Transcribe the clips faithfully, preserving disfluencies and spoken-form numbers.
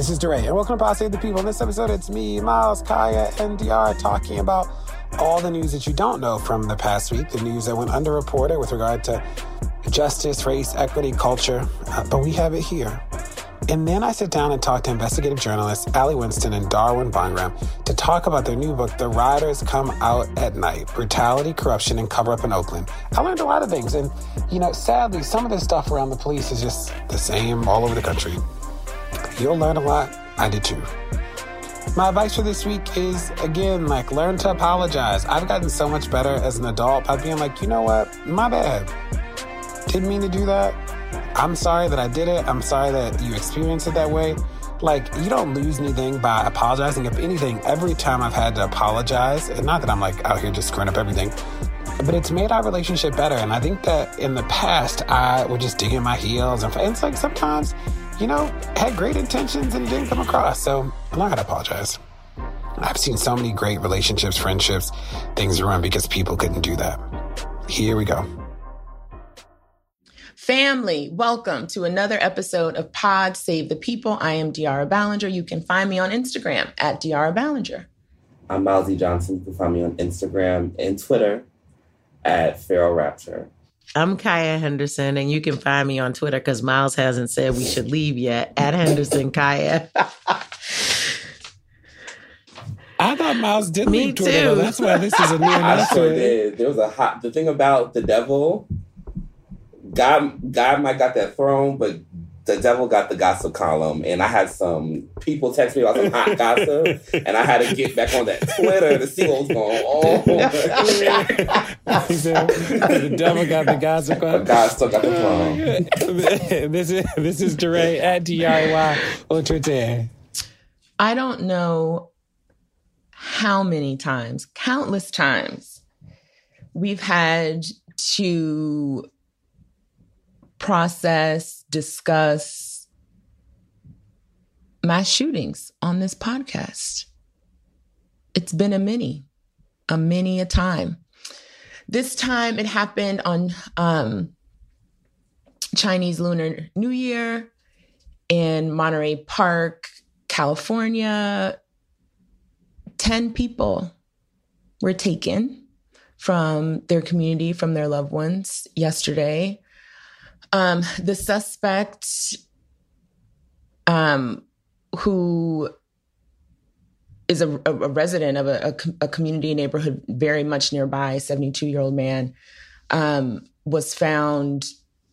This is DeRay, and welcome to Pod Save the People. In this episode, it's me, Miles, Kaya, and D R talking about all the news that you don't know from the past week, the news that went underreported with regard to justice, race, equity, culture, uh, but we have it here. And then I sit down and talk to investigative journalists Ali Winston and Darwin Bongram to talk about their new book, The Riders Come Out at Night, Brutality, Corruption, and Cover-Up in Oakland. I learned a lot of things, and, you know, sadly, some of the stuff around the police is just the same all over the country. You'll learn a lot. I did too. My advice for this week is, again, like, learn to apologize. I've gotten so much better as an adult by being like, you know what? My bad. Didn't mean to do that. I'm sorry that I did it. I'm sorry that you experienced it that way. Like, you don't lose anything by apologizing. If anything, every time I've had to apologize, and not that I'm like out here just screwing up everything, but it's made our relationship better. And I think that in the past, I would just dig in my heels. And it's like sometimes, you know, had great intentions and it didn't come across. So I learned how to apologize. I've seen so many great relationships, friendships, things ruined because people couldn't do that. Here we go. Family, welcome to another episode of Pod Save the People. I am De'Ara Ballinger. You can find me on Instagram at De'Ara Ballinger. I'm Milesy Johnson. You can find me on Instagram and Twitter at Feral Rapture. I'm Kaya Henderson, and you can find me on Twitter because Miles hasn't said we should leave yet, at Henderson Kaya. I thought Miles did Me leave Twitter. too. That's why this is a new I sure announcement. did. There was a hot... The thing about the devil... God, God might got that throne, but the devil got the gossip column. And I had some people text me about some hot gossip, and I had to get back on that Twitter to see what was going on. He said, the devil got the gossip But column. God still got the throne. This is this is DeRay at D R Y on Twitter. I don't know how many times, countless times, we've had to process, discuss mass shootings on this podcast. It's been a many, a many a time. This time it happened on um, Chinese Lunar New Year in Monterey Park, California. Ten people were taken from their community, from their loved ones yesterday. Um, the suspect, um, who is a, a resident of a, a, a community neighborhood very much nearby, a seventy-two-year-old man, um, was found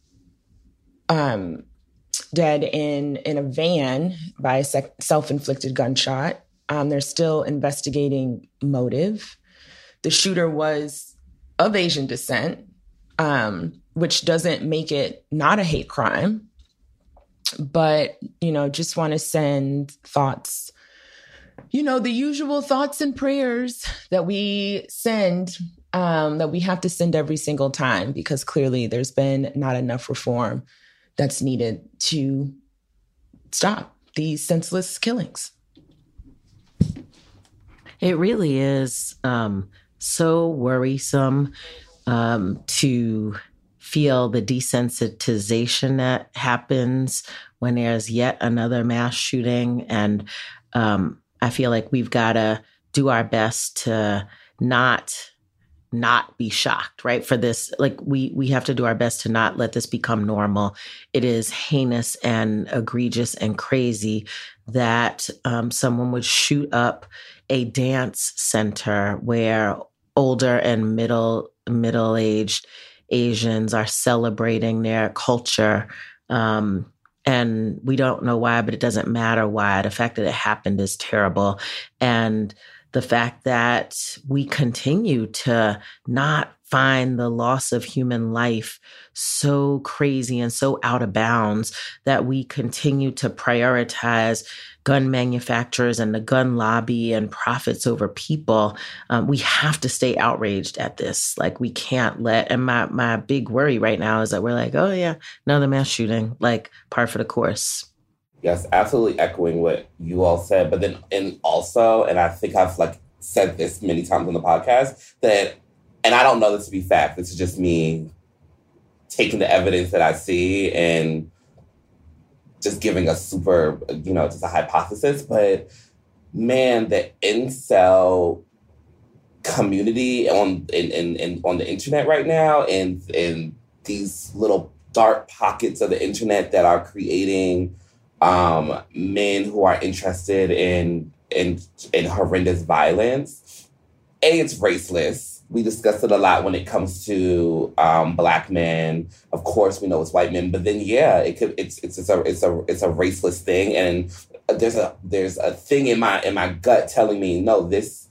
um, dead in, in a van by a sec- self-inflicted gunshot. Um, they're still investigating motive. The shooter was of Asian descent, um, which doesn't make it not a hate crime. But, you know, just want to send thoughts, you know, the usual thoughts and prayers that we send, um, that we have to send every single time, because clearly there's been not enough reform that's needed to stop these senseless killings. It really is um, so worrisome um, to feel the desensitization that happens when there's yet another mass shooting. And um, I feel like we've got to do our best to not not be shocked, right? For this, like we we have to do our best to not let this become normal. It is heinous and egregious and crazy that um, someone would shoot up a dance center where older and middle middle-aged Asians are celebrating their culture. Um, and we don't know why, but it doesn't matter why. The fact that it happened is terrible. And the fact that we continue to not find the loss of human life so crazy and so out of bounds that we continue to prioritize gun manufacturers and the gun lobby and profits over people. Um, we have to stay outraged at this. Like, we can't let, and my, my big worry right now is that we're like, oh yeah, another mass shooting, like par for the course. Yes, absolutely echoing what you all said. But then, and also, and I think I've like said this many times on the podcast, that, and I don't know this to be fact, this is just me taking the evidence that I see and just giving a super, you know, just a hypothesis. But man, the incel community on in, in, in on the internet right now, and and these little dark pockets of the internet that are creating um, men who are interested in in in horrendous violence. A, it's raceless. We discussed it a lot when it comes to um, Black men. Of course, we know it's white men, but then yeah, it could. It's it's it's a it's a it's a raceless thing, and there's a there's a thing in my in my gut telling me no, this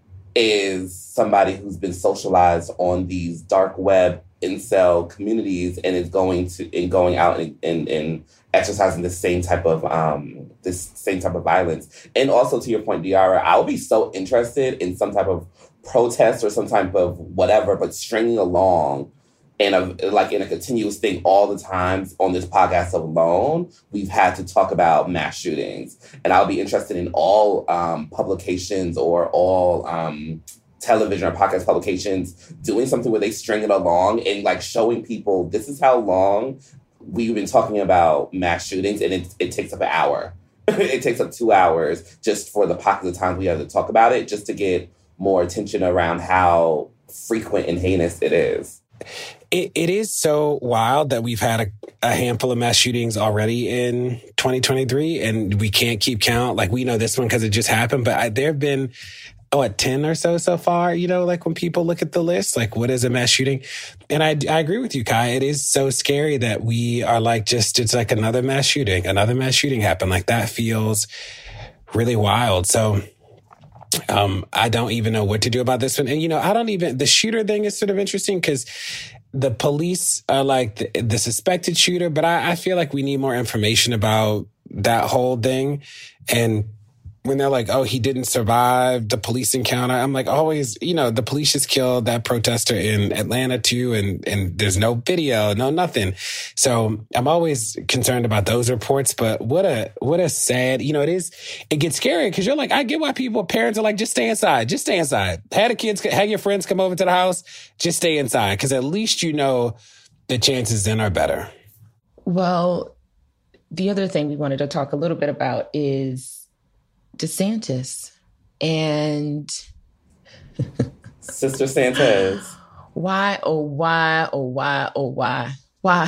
is somebody who's been socialized on these dark web incel communities and is going to and going out and and, and exercising the same type of um this same type of violence. And also to your point, Diarra, I'll be so interested in some type of protest or some type of whatever, but stringing along in a like in a continuous thing all the time on this podcast alone, we've had to talk about mass shootings. And I'll be interested in all um, publications or all um, television or podcast publications doing something where they string it along and like showing people this is how long we've been talking about mass shootings, and it, it takes up an hour. It takes up two hours just for the pockets of times we have to talk about it, just to get more attention around how frequent and heinous it is. It, it is so wild that we've had a, a handful of mass shootings already in twenty twenty-three, and we can't keep count. Like, we know this one because it just happened, but I, there have been, what, ten or so so far, you know, like when people look at the list, like what is a mass shooting? And I, I agree with you, Kai. It is so scary that we are like just, it's like another mass shooting, another mass shooting happened. Like that feels really wild. So Um, I don't even know what to do about this one. And, you know, I don't even, the shooter thing is sort of interesting because the police are like the, the suspected shooter, but I, I feel like we need more information about that whole thing. And when they're like, oh, he didn't survive the police encounter, I'm like, always, you know, the police just killed that protester in Atlanta too, and and there's no video, no nothing. So I'm always concerned about those reports. But what a what a sad, you know, it is. It gets scary because you're like, I get why people, parents are like, just stay inside, just stay inside. Have the kids, have your friends come over to the house, just stay inside, because at least you know the chances then are better. Well, the other thing we wanted to talk a little bit about is DeSantis and Sister Santos. Why, oh, why, oh, why, oh, why, why?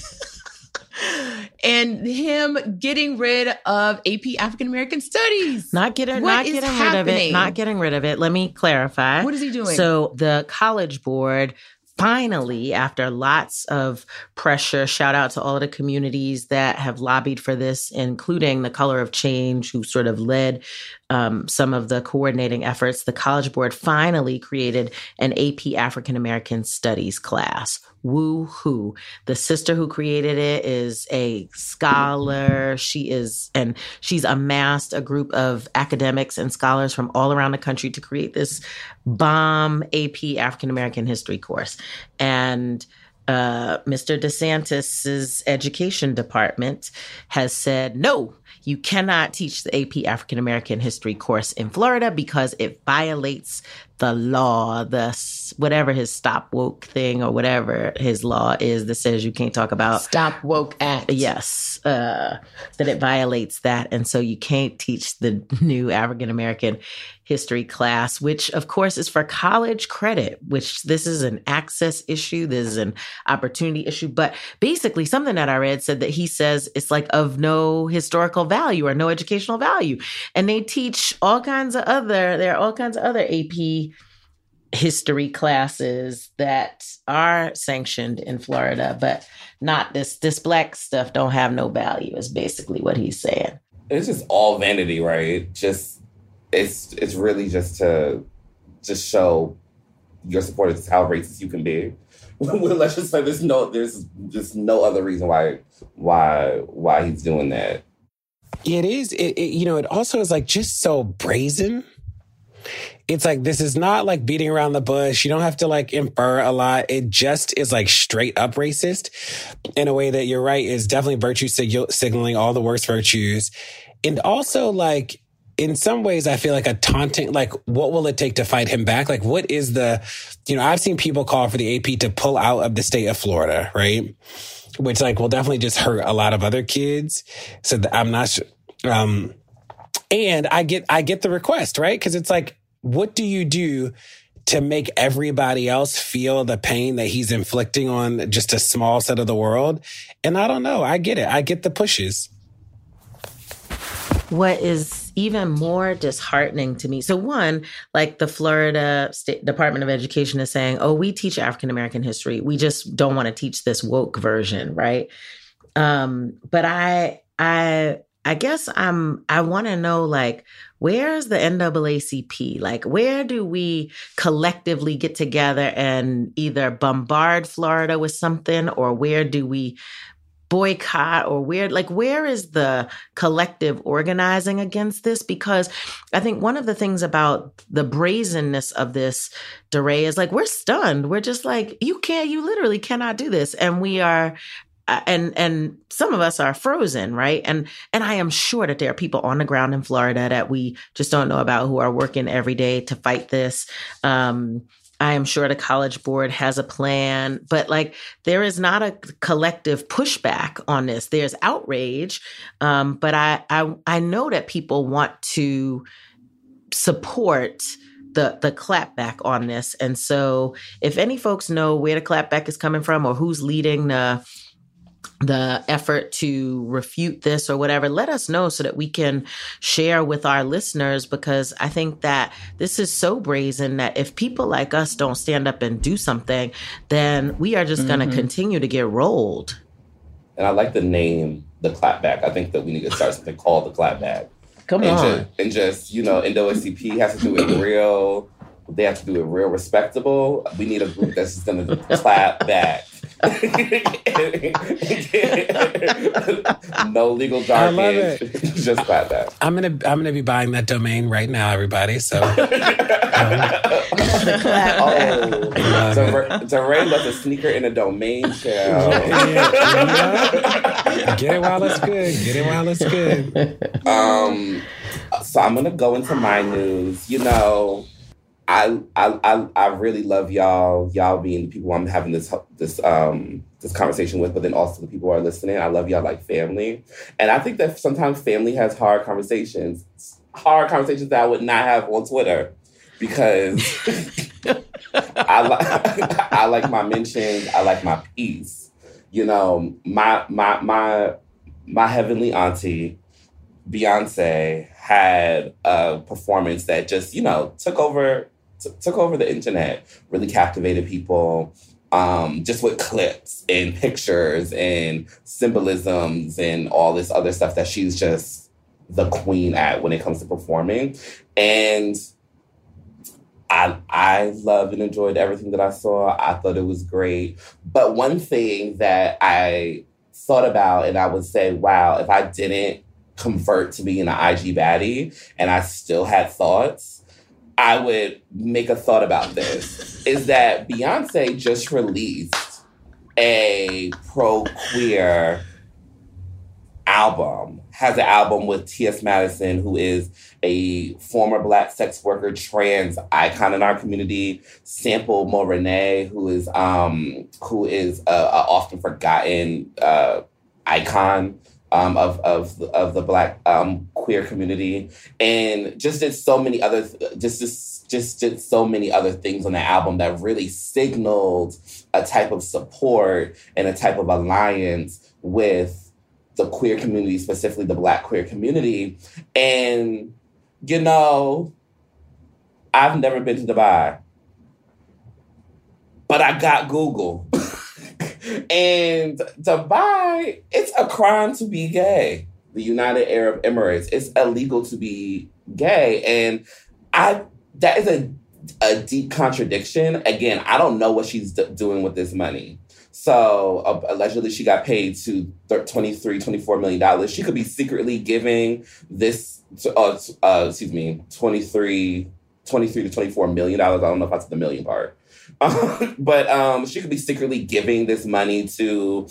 And him getting rid of A P African American Studies. Not getting, what not getting rid of it. Not getting rid of it. Let me clarify. What is he doing? So the College Board finally, after lots of pressure, shout out to all of the communities that have lobbied for this, including the Color of Change, who sort of led um, some of the coordinating efforts. The College Board finally created an A P African American Studies class. Woo-hoo. The sister who created it is a scholar. She is, and she's amassed a group of academics and scholars from all around the country to create this bomb A P African American history course. And uh, Mister DeSantis's education department has said, no, you cannot teach the A P African American history course in Florida because it violates the law, the whatever his Stop Woke thing or whatever his law is that says you can't talk about. Stop Woke Act. Yes, uh, that it violates that. And so you can't teach the new African American history class, which of course is for college credit, which this is an access issue. This is an opportunity issue. But basically something that I read said that he says it's like of no historical value or no educational value. And they teach all kinds of other, there are all kinds of other A P history classes that are sanctioned in Florida, but not this, this Black stuff don't have no value is basically what he's saying. It's just all vanity, right? Just, it's it's really just to just show your supporters how racist you can be. Let's just say there's no, there's just no other reason why, why, why he's doing that. It is, it, it, you know, it also is like just so brazen. It's like, this is not like beating around the bush. You don't have to like infer a lot. It just is like straight up racist in a way that, you're right, is definitely virtue sig- signaling all the worst virtues. And also like, in some ways, I feel like a taunting, like, what will it take to fight him back? Like, what is the, you know, I've seen people call for the A P to pull out of the state of Florida, right? Which, like, will definitely just hurt a lot of other kids. So th- I'm not sure. Um, and I get, I get the request, right? Because it's like, what do you do to make everybody else feel the pain that he's inflicting on just a small set of the world? And I don't know. I get it. I get the pushes. What is even more disheartening to me, so one, like the Florida State Department of Education is saying, oh, we teach African-American history. We just don't want to teach this woke version, right? Um, but I, I, I guess I'm, I want to know, like, where's the N double A C P? Like, where do we collectively get together and either bombard Florida with something, or where do we boycott, or where, like, where is the collective organizing against this? Because I think one of the things about the brazenness of this, DeRay, is like, we're stunned. We're just like, you can't, you literally cannot do this. And we are, and and some of us are frozen, right? And and I am sure that there are people on the ground in Florida that we just don't know about who are working every day to fight this. Um, I am sure the College Board has a plan, but like, there is not a collective pushback on this. There's outrage, um, but I, I I know that people want to support the the clapback on this. And so, if any folks know where the clapback is coming from or who's leading the the effort to refute this or whatever, let us know so that we can share with our listeners, because I think that this is so brazen that if people like us don't stand up and do something, then we are just mm-hmm. going to continue to get rolled. And I like the name, the clapback. I think that we need to start something called the clapback. Come and on. Just, and just, you know, N double A C P has to do it real. They have to do it real respectable. We need a group that's just going to clap back. No legal jargon. I love it. Just clap back. I'm gonna I'm gonna be buying that domain right now, everybody. So, um, oh, DeRay left a sneaker in a domain shell. Yeah, yeah. Get it while it's good. Get it while it's good. Um, so I'm gonna go into my news. You know. I, I I really love y'all, y'all being the people I'm having this this um this conversation with, but then also the people who are listening. I love y'all like family. And I think that sometimes family has hard conversations, hard conversations that I would not have on Twitter, because I, li- I like my mentions, I like my peace. You know, my my my my heavenly auntie, Beyonce, had a performance that just, you know, took over t- took over the internet, really captivated people, um, just with clips and pictures and symbolisms and all this other stuff that she's just the queen at when it comes to performing. And I I loved and enjoyed everything that I saw. I thought it was great. But one thing that I thought about, and I would say, wow, if I didn't convert to being an I G baddie and I still had thoughts, I would make a thought about this, is that Beyonce just released a pro-queer album, has an album with T S. Madison, who is a former Black sex worker, trans icon in our community, Sample Morenay, who is um, who is a, a often forgotten uh, icon Um, of of of the Black um, queer community, and just did so many other just just just did so many other things on the album that really signaled a type of support and a type of alliance with the queer community, specifically the Black queer community. And you know, I've never been to Dubai, but I got Google. And Dubai, it's a crime to be gay. The United Arab Emirates, it's illegal to be gay. And I that is a, a deep contradiction. Again, I don't know what she's d- doing with this money. So uh, allegedly she got paid to twenty-three, twenty-four million dollars. She could be secretly giving this, uh, uh, excuse me, twenty-three, twenty-three to twenty-four million dollars. I don't know if that's the million part. But um, she could be secretly giving this money to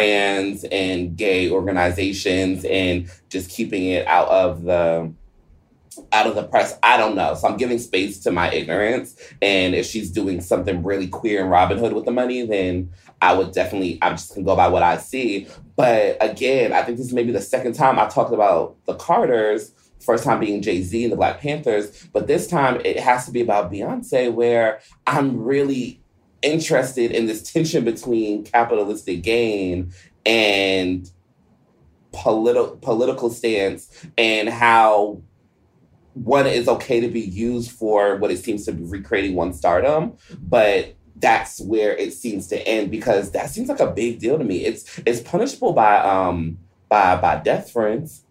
trans and gay organizations and just keeping it out of the out of the press. I don't know. So I'm giving space to my ignorance. And if she's doing something really queer and Robin Hood with the money, then I would definitely, I'm just going to go by what I see. But again, I think this is maybe the second time I talked about the Carters, first time being Jay-Z and the Black Panthers. But this time it has to be about Beyonce, where I'm really interested in this tension between capitalistic gain and politi- political stance, and how one is okay to be used for what it seems to be recreating one's stardom, but that's where it seems to end, because that seems like a big deal to me. It's it's punishable by um by by death, friends.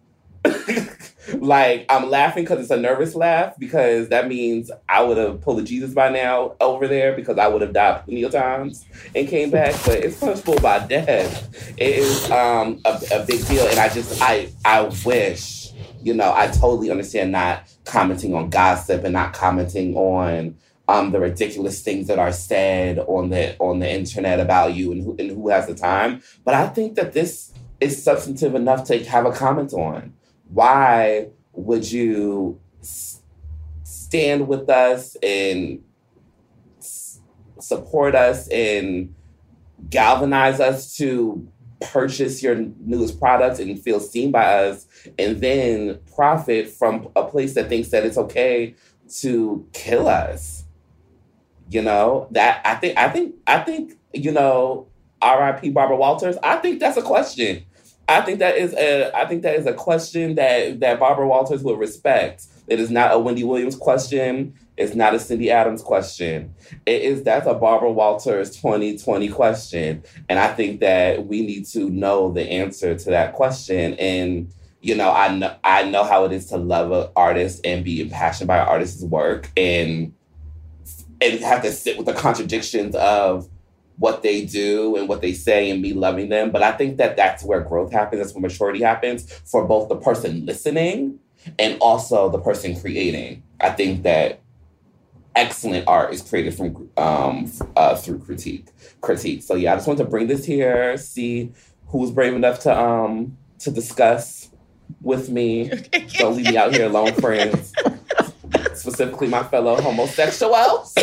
Like, I'm laughing because it's a nervous laugh, because that means I would have pulled a Jesus by now over there, because I would have died plenty of times and came back. But it's punishable by death. It is um a, a big deal, and I just I I wish, you know, I totally understand not commenting on gossip and not commenting on um the ridiculous things that are said on the on the internet about you, and who and who has the time. But I think that this is substantive enough to have a comment on. Why would you s- stand with us and s- support us and galvanize us to purchase your newest products and feel seen by us, and then profit from a place that thinks that it's okay to kill us? You know, that I think, I think, I think, you know, R I P Barbara Walters, I think that's a question. I think that is a I think that is a question that, that Barbara Walters would respect. It is not a Wendy Williams question. It's not a Cindy Adams question. It is that's a Barbara Walters twenty twenty question. And I think that we need to know the answer to that question. And, you know, I know I know how it is to love an artist and be impassioned by an artist's work, and and have to sit with the contradictions of what they do and what they say and me loving them. But I think that that's where growth happens. That's where maturity happens for both the person listening and also the person creating. I think that excellent art is created from um, uh, through critique. Critique. So yeah, I just wanted to bring this here, see who was brave enough to um to discuss with me. Don't leave me out here alone, friends. Specifically, my fellow homosexuals.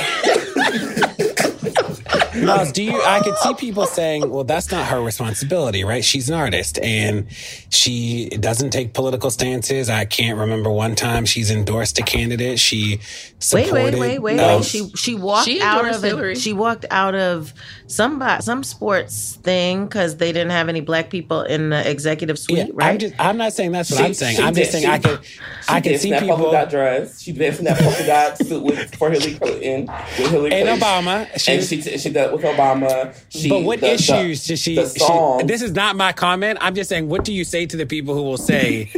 Miles, do you, I could see people saying, well, that's not her responsibility, right? She's an artist and she doesn't take political stances. I can't remember one time she's endorsed a candidate. She supported... Wait, wait, wait, wait, um, wait. She, she walked she out of Hillary. a, she walked out of some, some sports thing because they didn't have any black people in the executive suite, yeah, right? I'm, just, I'm not saying that's what She- I'm saying. she I'm just did- saying I she- could, I She could see that polka people... dot dress. She danced in that polka dot suit with, for Hillary Clinton. With Hillary And Clinton. Obama. She, And she she did with Obama. She, but what the, issues the, does she, The song. she... This is not my comment. I'm just saying, what do you say to the people who will say...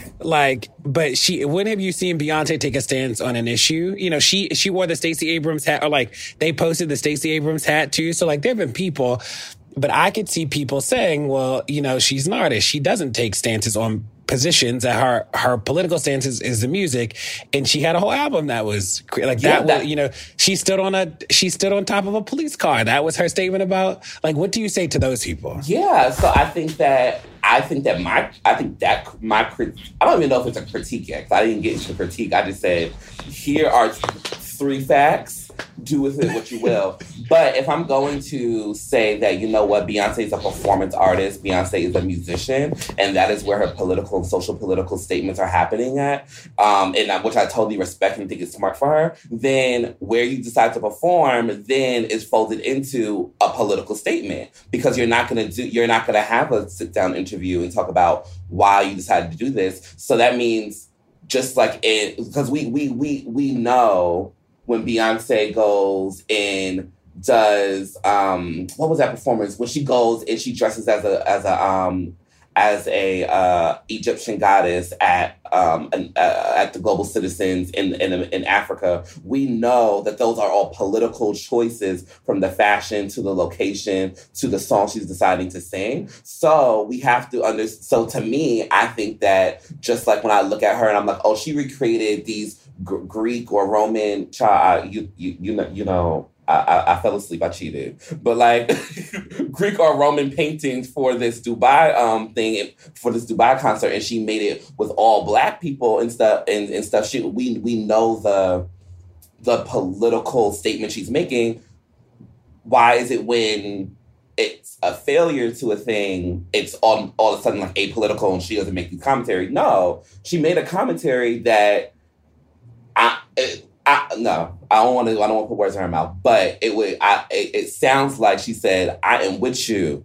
Like, but she, when have you seen Beyonce take a stance on an issue? You know, she, she wore the Stacey Abrams hat, or like they posted the Stacey Abrams hat too. So like there have been people, but I could see people saying, well, you know, she's an artist. She doesn't take stances on positions. That her, her political stance is, is the music. And she had a whole album that was cre- like Yeah, that, that- was, you know, she stood on a, she stood on top of a police car. That was her statement about, like, what do you say to those people? Yeah, so I think that I think that my I think that my crit- I don't even know if it's a critique yet, 'cause I didn't get into the critique. I just said, here are three facts. Do with it what you will. But if I'm going to say that, you know what, Beyonce is a performance artist, Beyonce is a musician, and that is where her political and social political statements are happening at, um, and I, which I totally respect and think is smart for her, then where you decide to perform then is folded into a political statement, because you're not going to do, you're not going to have a sit down interview and talk about why you decided to do this. So that means just like it, because we we we we know. When Beyonce goes and does um, what was that performance? When she goes and she dresses as a as a um, as a uh, Egyptian goddess at um, an, uh, at the Global Citizens in, in in Africa, we know that those are all political choices, from the fashion to the location to the song she's deciding to sing. So we have to under. So to me, I think that just like when I look at her and I'm like, oh, she recreated these G- Greek or Roman child, you you you know you know I, I, I fell asleep. I cheated. But like Greek or Roman paintings for this Dubai um thing, for this Dubai concert, and she made it with all Black people and stuff. And, and stuff. She we we know the the political statement she's making. Why is it when it's a failure to a thing, it's all, all of a sudden like apolitical and she doesn't make these commentary? No, she made a commentary that I, it, I no, I don't want to. I don't want to put words in her mouth, but it would. I it, it sounds like she said, "I am with you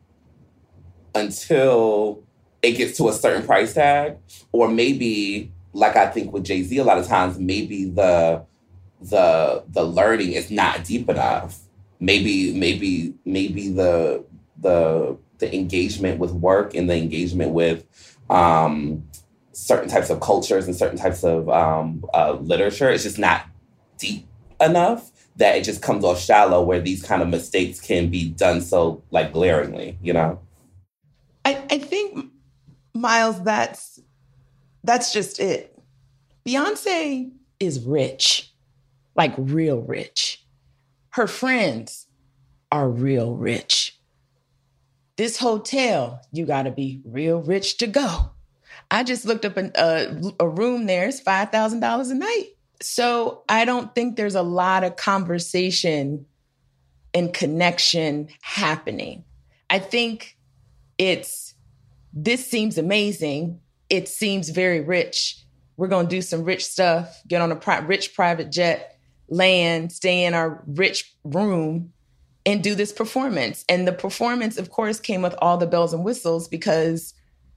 until it gets to a certain price tag," or maybe, like I think with Jay-Z, a lot of times, maybe the the the learning is not deep enough. Maybe, maybe, maybe the the the engagement with work and the engagement with um, certain types of cultures and certain types of um, uh, literature is just not deep enough that it just comes off shallow, where these kind of mistakes can be done so like glaringly, you know? I, I think, Miles, that's that's just it. Beyonce is rich, like real rich. Her friends are real rich. This hotel, you got to be real rich to go. I just looked up an, uh, a room there. It's five thousand dollars a night. So I don't think there's a lot of conversation and connection happening. I think it's, this seems amazing. It seems very rich. We're going to do some rich stuff, get on a pri- rich private jet, land, stay in our rich room, and do this performance. And the performance, of course, came with all the bells and whistles because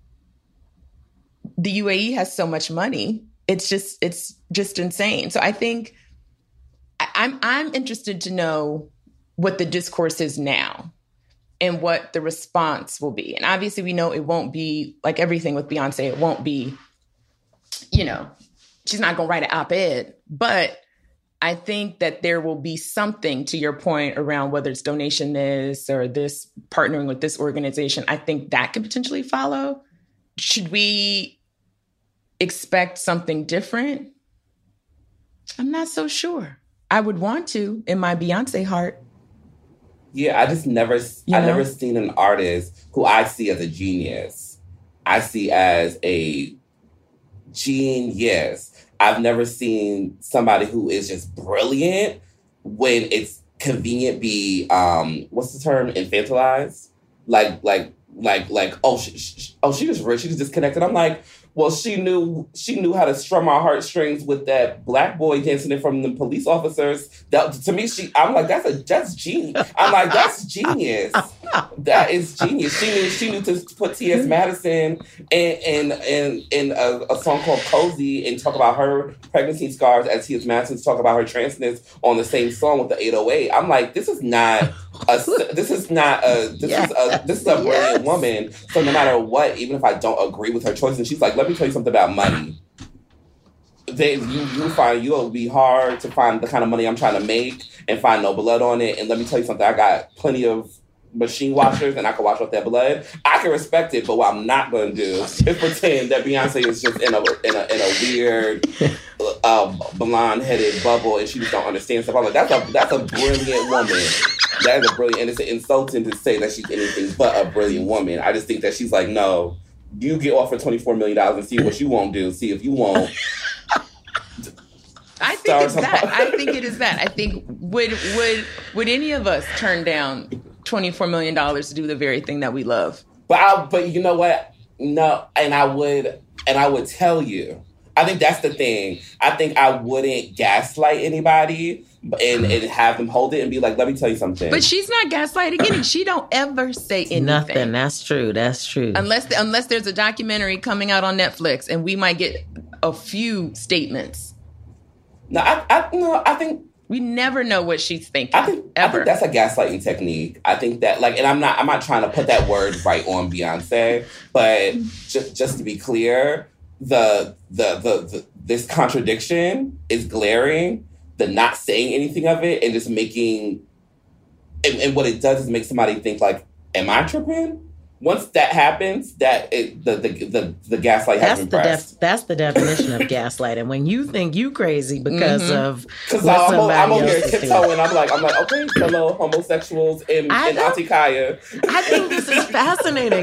the U A E has so much money. It's just, it's just insane. So I think I, I'm I'm interested to know what the discourse is now and what the response will be. And obviously we know it won't be like everything with Beyonce. It won't be, you know, she's not going to write an op-ed, but I think that there will be something, to your point, around whether it's donation this or this partnering with this organization. I think that could potentially follow. Should we expect something different? I'm not so sure. I would want to in my Beyonce heart. Yeah, I just never, you I know? never seen an artist who I see as a genius. I see as a genius. I've never seen somebody who is just brilliant when it's convenient be, um, what's the term, infantilized? Like, like, like, like, oh, she, she, oh, she was rich, she was disconnected. I'm like, well, she knew she knew how to strum our heartstrings with that Black boy dancing in front of the police officers. That, to me, she, I'm like, that's a that's genius. I'm like, that's genius. That is genius. She knew she knew to put T S Madison in in in, in a, a song called Cozy and talk about her pregnancy scars as T S Madison talk about her transness on the same song with the eight oh eight. I'm like, this is not a this is not a this yes. is a this is a brilliant yes. woman. So no matter what, even if I don't agree with her choices, and she's like, let me tell you something about money. They, you you find you'll be hard to find the kind of money I'm trying to make and find no blood on it. And let me tell you something, I got plenty of machine washers and I can wash off that blood. I can respect it, but what I'm not going to do is pretend that Beyonce is just in a in a in a weird uh, blonde-headed bubble and she just don't understand stuff. I'm like, that's a that's a brilliant woman. That is a brilliant, and it's insulting to say that she's anything but a brilliant woman. I just think that she's like, no, you get offered twenty-four million dollars and see what you won't do. See if you won't. I think it's that. I think it is that. I think would would would any of us turn down twenty-four million dollars to do the very thing that we love? But I, but you know what? No, and I would and I would tell you. I think that's the thing. I think I wouldn't gaslight anybody and, and have them hold it and be like, let me tell you something. But she's not gaslighting anything. She don't ever say anything. Nothing. That's true. That's true. Unless unless there's a documentary coming out on Netflix and we might get a few statements. No, I, I no, I think we never know what she's thinking. I think, ever. I think that's a gaslighting technique. I think that, like, and I'm not, I'm not trying to put that word right on Beyonce, but just, just to be clear, the, the, the, the, this contradiction is glaring. The not saying anything of it and just making, and, and what it does is make somebody think like, am I tripping? Once that happens, that it, the, the the the gaslight has that's been the pressed. def- that's the definition of gaslighting. When you think you crazy because mm-hmm. of because I'm, o- I'm over here tiptoeing. I'm like I'm like okay, fellow homosexuals in, in Auntie Kaya. I think this is fascinating.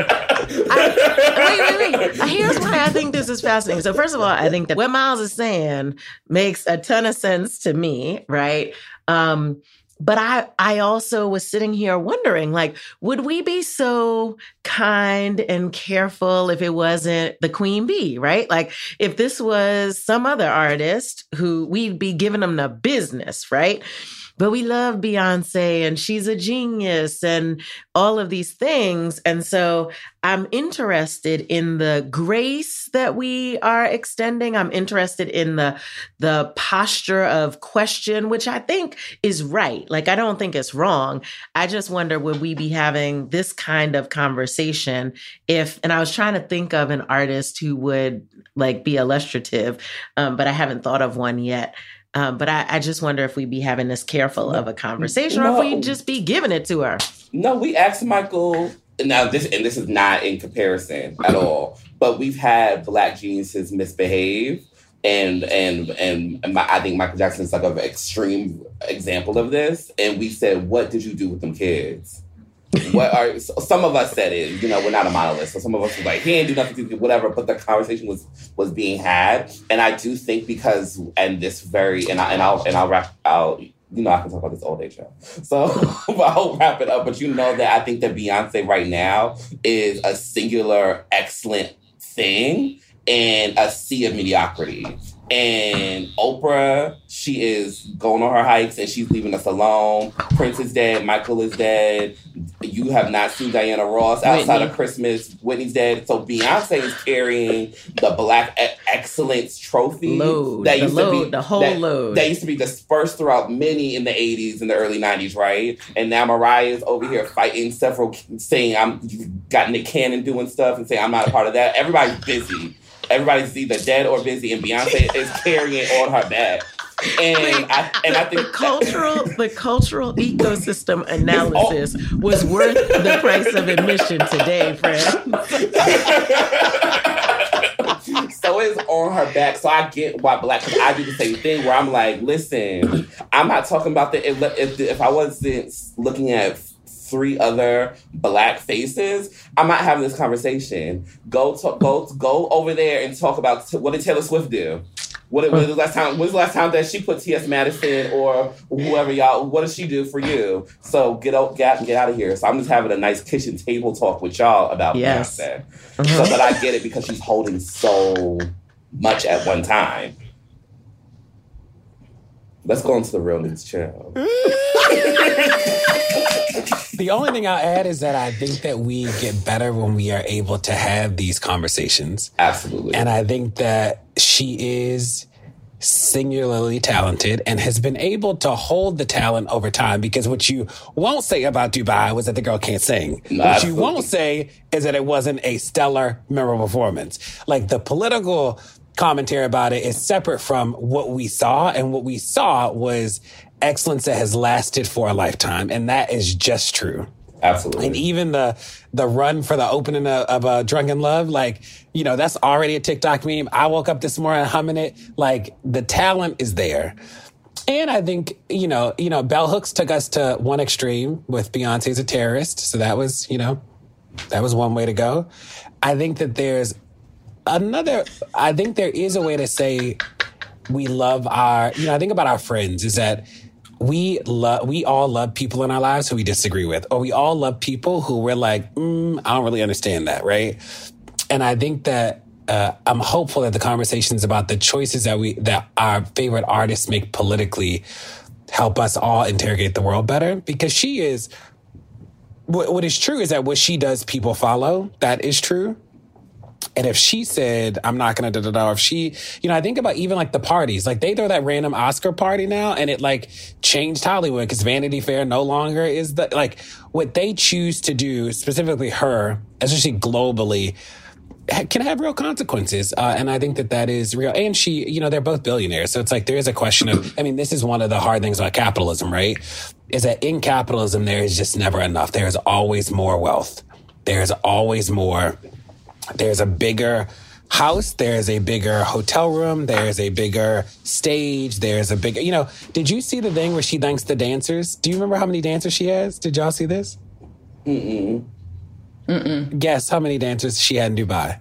I, wait, wait, wait. Here's why I think this is fascinating. So first of all, I think that what Miles is saying makes a ton of sense to me, right? Um, But I, I also was sitting here wondering, like, would we be so kind and careful if it wasn't the Queen Bee, right? Like, if this was some other artist who we'd be giving them the business, right? But we love Beyonce and she's a genius and all of these things. And so I'm interested in the grace that we are extending. I'm interested in the, the posture of question, which I think is right. Like, I don't think it's wrong. I just wonder, would we be having this kind of conversation if, and I was trying to think of an artist who would like be illustrative, um, but I haven't thought of one yet. Um, but I, I just wonder if we'd be having this careful of a conversation no. or if we'd just be giving it to her. No, we asked Michael, now this, and this is not in comparison at all, but we've had Black geniuses misbehave. And and and my, I think Michael Jackson is like an extreme example of this. And we said, what did you do with them kids? What are some of us said it, you know, we're not a monolith. So some of us were like, he didn't do nothing to whatever, but the conversation was was being had. And I do think because and this very and I and I'll and I'll wrap I'll you know, I can talk about this all day show. So I'll wrap it up. But you know that I think that Beyonce right now is a singular excellent thing in a sea of mediocrity. And Oprah, she is going on her hikes and she's leaving us alone. Prince is dead. Michael is dead. You have not seen Diana Ross outside Whitney. Of Christmas. Whitney's dead. So Beyonce is carrying the Black e- Excellence Trophy. Load. That used the load, to be, the whole that, load. That used to be dispersed throughout many in the eighties and the early nineties, right? And now Mariah is over here fighting several, saying, I'm got Nick Cannon doing stuff and saying, I'm not a part of that. Everybody's busy. Everybody's either dead or busy, and Beyonce is carrying it on her back. And Wait, I and I think the cultural the cultural ecosystem analysis was worth the price of admission today, friend. So it's on her back. So I get why Black. Cause I do the same thing where I'm like, listen, I'm not talking about the if if, if I wasn't looking at three other Black faces, I'm not having this conversation. Go to, go go over there and talk about t- what did Taylor Swift do? What was the last time? When's the last time that she put T S Madison or whoever y'all? What did she do for you? So get out, get get out of here. So I'm just having a nice kitchen table talk with y'all about yes. Beyonce, uh-huh. so that I get it because she's holding so much at one time. Let's go into the real news channel. The only thing I'll add is that I think that we get better when we are able to have these conversations. Absolutely. And I think that she is singularly talented and has been able to hold the talent over time, because what you won't say about Dubai was that the girl can't sing. No, what absolutely. you won't say is that it wasn't a stellar, memorable performance. Like, the political commentary about it is separate from what we saw, and what we saw was excellence that has lasted for a lifetime, and that is just true. Absolutely. And even the the run for the opening of, of uh, Drunken Love, like, you know, that's already a TikTok meme. I woke up this morning humming it. Like, the talent is there. And I think, you know, you know, Bell Hooks took us to one extreme with Beyonce's a terrorist. So that was, you know, that was one way to go. I think that there's another, I think there is a way to say we love our, you know, I think about our friends is that we love, we all love people in our lives who we disagree with, or we all love people who we're like, mm, I don't really understand that, right? And I think that uh, I'm hopeful that the conversations about the choices that we, that our favorite artists make politically help us all interrogate the world better, because she is, what, what is true is that what she does, people follow. That is true. And if she said, I'm not going to da da da, or if she, you know, I think about even like the parties, like they throw that random Oscar party now, and it like changed Hollywood because Vanity Fair no longer is the, like what they choose to do, specifically her, especially globally, can have real consequences. Uh, and I think that that is real. And she, you know, they're both billionaires. So it's like, there is a question of, I mean, this is one of the hard things about capitalism, right? Is that in capitalism, there is just never enough. There is always more wealth. There's always more. There's a bigger house. There's a bigger hotel room. There's a bigger stage. There's a bigger, you know, did you see the thing where she thanks the dancers? Do you remember how many dancers she has? Did y'all see this? Mm-mm. Mm-mm. Guess how many dancers she had in Dubai?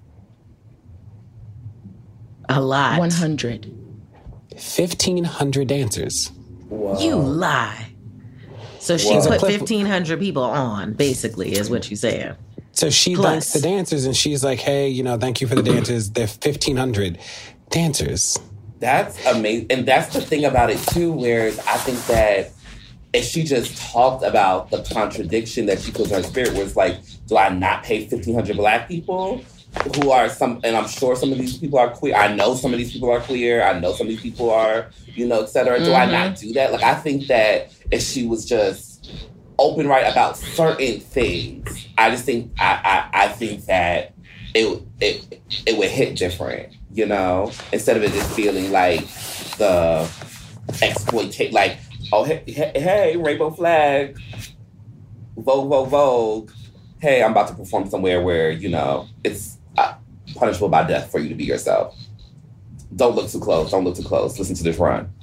A lot. one hundred. fifteen hundred dancers. Whoa. You lie. So she Whoa. put fifteen hundred people on, basically, is what you're saying. So she Plus. thanks the dancers and she's like, hey, you know, thank you for the dancers. They're fifteen hundred dancers. That's amazing. And that's the thing about it, too, where I think that if she just talked about the contradiction that she feels in her spirit, where it's like, do I not pay fifteen hundred Black people who are some, and I'm sure some of these people are queer. I know some of these people are queer. I know some of these people are, you know, et cetera. Do Mm-hmm. I not do that? Like, I think that if she was just open right about certain things, I just think, I, I, I think that it, it, it would hit different, you know, instead of it just feeling like the exploitation, like, oh, hey, hey, hey, rainbow flag, Vogue, Vogue, Vogue. Hey, I'm about to perform somewhere where, you know, it's uh, punishable by death for you to be yourself. Don't look too close. Don't look too close. Listen to this run.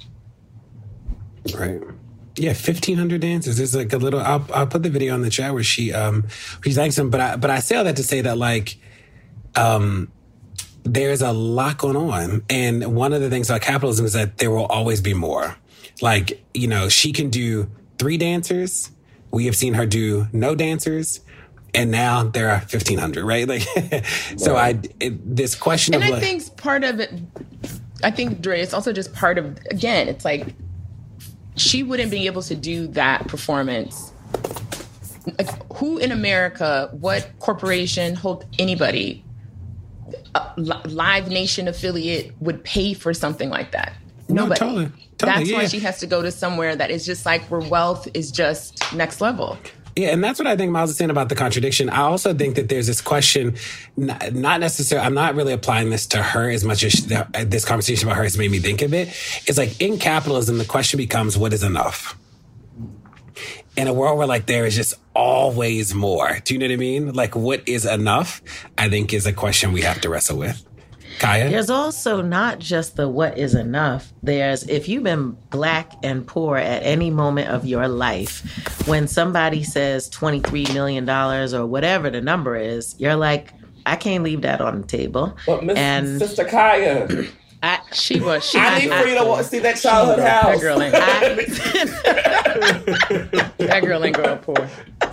Right. Yeah, fifteen hundred dancers. There's like a little, I'll, I'll put the video on the chat where she, um, she thanks them. But I, but I say all that to say that, like, um, there's a lot going on. And one of the things about capitalism is that there will always be more. Like, you know, she can do three dancers. We have seen her do no dancers. And now there are fifteen hundred, right? Like, so I, it, this question And of I like, think part of it, I think, Dre, it's also just part of, again, it's like, she wouldn't be able to do that performance. Like, who in America, what corporation, hold anybody, a Live Nation affiliate would pay for something like that? No, Nobody. totally, totally, That's why yeah. she has to go to somewhere that is just like where wealth is just next level. Yeah, and that's what I think Miles is saying about the contradiction. I also think that there's this question, not, not necessarily, I'm not really applying this to her as much as she, this conversation about her has made me think of it. It's like in capitalism, the question becomes, what is enough? In a world where like there is just always more. Do you know what I mean? Like what is enough, I think is a question we have to wrestle with. Kaya? There's also not just the what is enough. There's, if you've been Black and poor at any moment of your life, when somebody says twenty-three million dollars or whatever the number is, you're like, I can't leave that on the table. But Miss And Sister Kaya, I, She was. She I need I- for you to wa- see that childhood That house. girl ain't. That girl ain't grow up poor.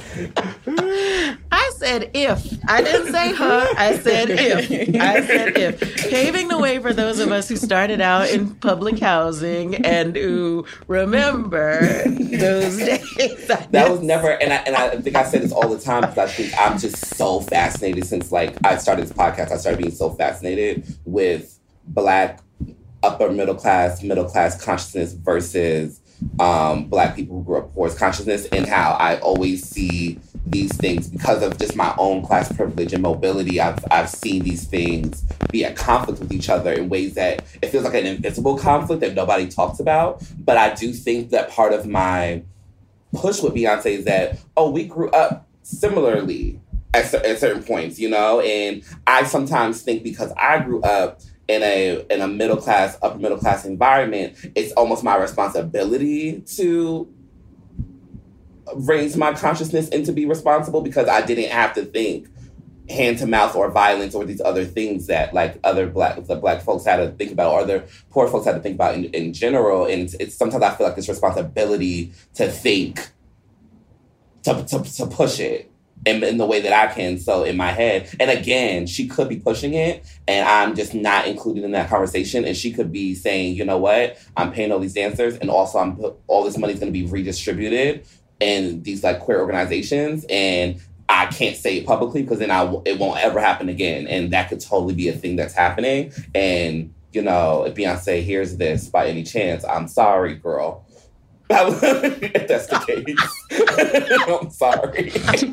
I said if. I didn't say her. I said if. I said if. Paving the way for those of us who started out in public housing and who remember those days. That was never, and I, and I think I say this all the time because I think I'm just so fascinated since like I started this podcast. I started being so fascinated with Black upper middle class, middle class consciousness versus um, Black people who grew up poor consciousness, and how I always see these things because of just my own class privilege and mobility. I've I've seen these things be at conflict with each other in ways that it feels like an invisible conflict that nobody talks about. But I do think that part of my push with Beyonce is that, oh, we grew up similarly at, at certain points, you know? And I sometimes think because I grew up in a in a middle class, upper middle class environment, it's almost my responsibility to raise my consciousness and to be responsible because I didn't have to think hand to mouth or violence or these other things that like other black the black folks had to think about or other poor folks had to think about in, in general. And it's, it's sometimes I feel like this responsibility to think to to, to push it in, in the way that I can. So in my head, and again, she could be pushing it and I'm just not included in that conversation. And she could be saying, you know what, I'm paying all these dancers and also I'm all this money is going to be redistributed in these like queer organizations, and I can't say it publicly because then I w- it won't ever happen again, and that could totally be a thing that's happening. And you know, if Beyonce hears this by any chance, I'm sorry, girl. If that's the case, I'm sorry.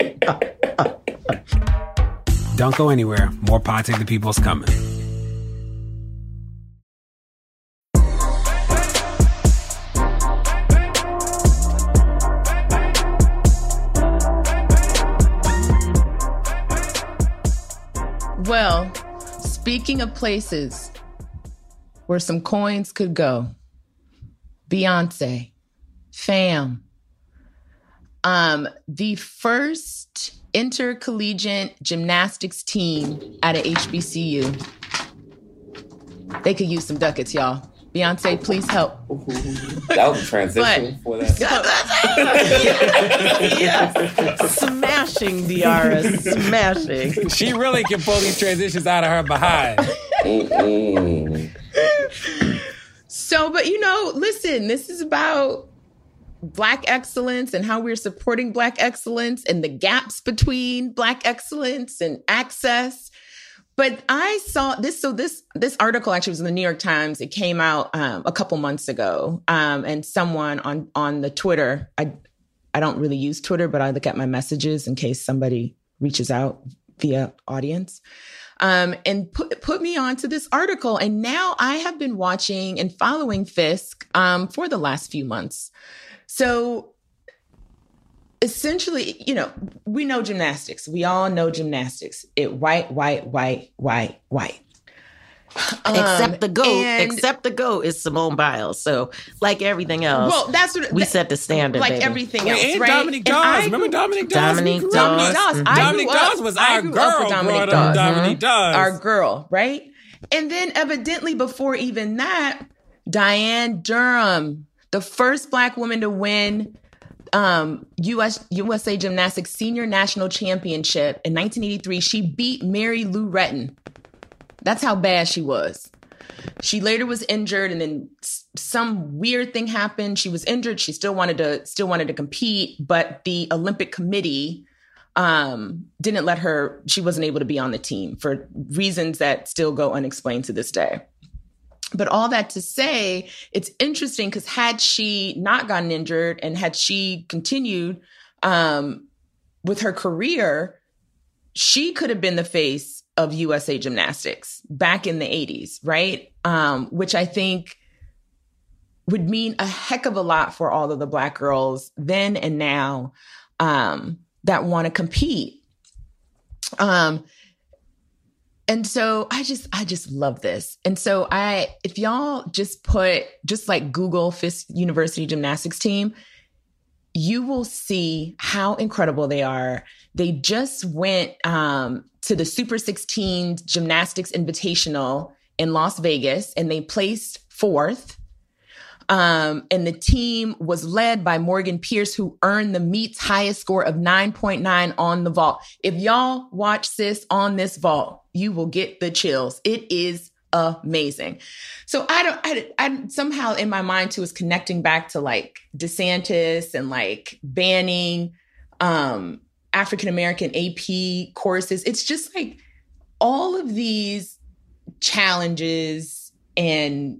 Don't go anywhere. More Pod Save the People's coming. Well, speaking of places where some coins could go, Beyonce, fam. Um, the first intercollegiate gymnastics team at a H B C U. They could use some ducats, y'all. Beyonce, please help. That was a transition but, for that. Yes. Smashing, Diarra, smashing. She really can pull these transitions out of her behind. So, but you know, listen, this is about Black excellence and how we're supporting Black excellence and the gaps between Black excellence and access. But I saw this. So this this article actually was in the New York Times. It came out um, a couple months ago. Um, and someone on on the Twitter, I I don't really use Twitter, but I look at my messages in case somebody reaches out via audience. Um, and put put me onto this article. And now I have been watching and following Fisk um, for the last few months. So essentially, you know, we know gymnastics. We all know gymnastics. It white, white, white, white, white. Um, except the GOAT, and, except the GOAT is Simone Biles. So, like everything else, well, that's what we that, set the standard. Like baby. everything Wait, else, and right? Dominique Dawes. Remember Dominique Dawes? Dominique Dawes. Dominique Dawes. Mm-hmm. I Dominique grew up, Dawes was I our grew girl. up with Dominique Dawes. Dawes. Dominique Dawes. Our girl, right? And then evidently before even that, Diane Durham, the first Black woman to win um, U S U S A Gymnastics Senior National Championship in nineteen eighty-three. She beat Mary Lou Retton. That's how bad she was. She later was injured, and then some weird thing happened. She was injured. She still wanted to still wanted to compete, but the Olympic Committee um, didn't let her. She wasn't able to be on the team for reasons that still go unexplained to this day. But all that to say, it's interesting because had she not gotten injured and had she continued um, with her career, she could have been the face of U S A Gymnastics back in the eighties, right? Um, which I think would mean a heck of a lot for all of the Black girls then and now um, that want to compete. Um, and so I just, I just love this. And so I, if y'all just put, just like Google Fisk University Gymnastics team, you will see how incredible they are. They just went um, to the Super sixteen Gymnastics Invitational in Las Vegas, and they placed fourth. Um, and the team was led by Morgan Pierce, who earned the meet's highest score of nine point nine on the vault. If y'all watch Sis on this vault, you will get the chills. It is amazing. So I don't, I, I somehow in my mind too is connecting back to like DeSantis and like banning um, African-American A P courses. It's just like all of these challenges and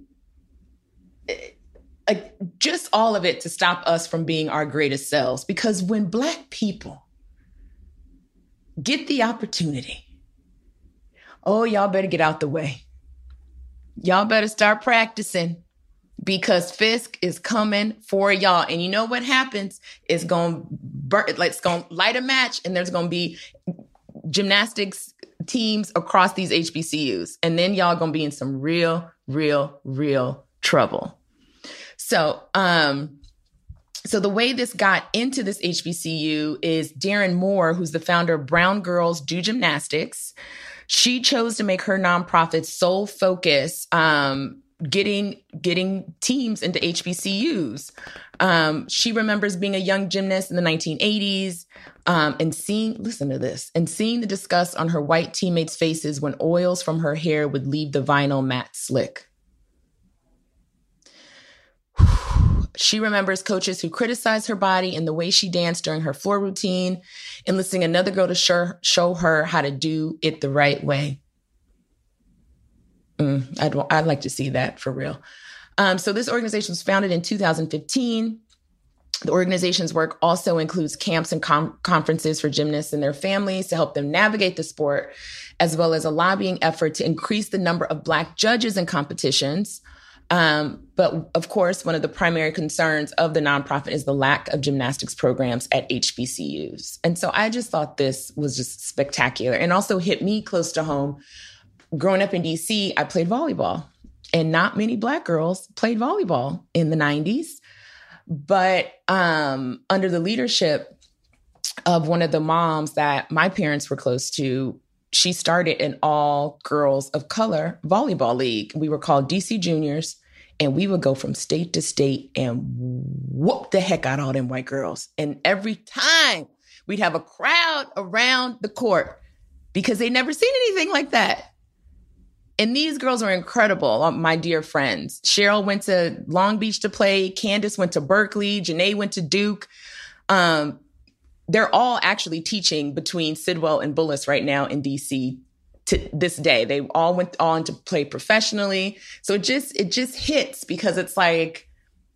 like just all of it to stop us from being our greatest selves. Because when Black people get the opportunity, oh, y'all better get out the way. Y'all better start practicing because Fisk is coming for y'all. And you know what happens? It's going to burn, like it's going to light a match, and there's going to be gymnastics teams across these H B C Us. And then y'all going to be in some real, real, real trouble. So, um, so the way this got into this H B C U is Darren Moore, who's the founder of Brown Girls Do Gymnastics. She chose to make her nonprofit's sole focus um, getting getting teams into H B C Us. Um, she remembers being a young gymnast in the nineteen eighties um, and seeing, listen to this, and seeing the disgust on her white teammates' faces when oils from her hair would leave the vinyl mat slick. She remembers coaches who criticized her body and the way she danced during her floor routine, enlisting another girl to show, show her how to do it the right way. Mm, I'd, I'd like to see that for real. Um, so this organization was founded in two thousand fifteen. The organization's work also includes camps and com- conferences for gymnasts and their families to help them navigate the sport, as well as a lobbying effort to increase the number of Black judges in competitions. Um, but of course, one of the primary concerns of the nonprofit is the lack of gymnastics programs at H B C Us. And so I just thought this was just spectacular and also hit me close to home. Growing up in D C, I played volleyball, and not many Black girls played volleyball in the nineties. But um, under the leadership of one of the moms that my parents were close to, she started an all girls of color volleyball league. We were called D C Juniors, and we would go from state to state and whoop the heck out of all them white girls. And every time we'd have a crowd around the court because they'd never seen anything like that. And these girls are incredible, my dear friends. Cheryl went to Long Beach to play. Candace went to Berkeley. Janae went to Duke. Um, They're all actually teaching between Sidwell and Bullis right now in D C to this day. They all went on to play professionally. So it just it just hits because it's like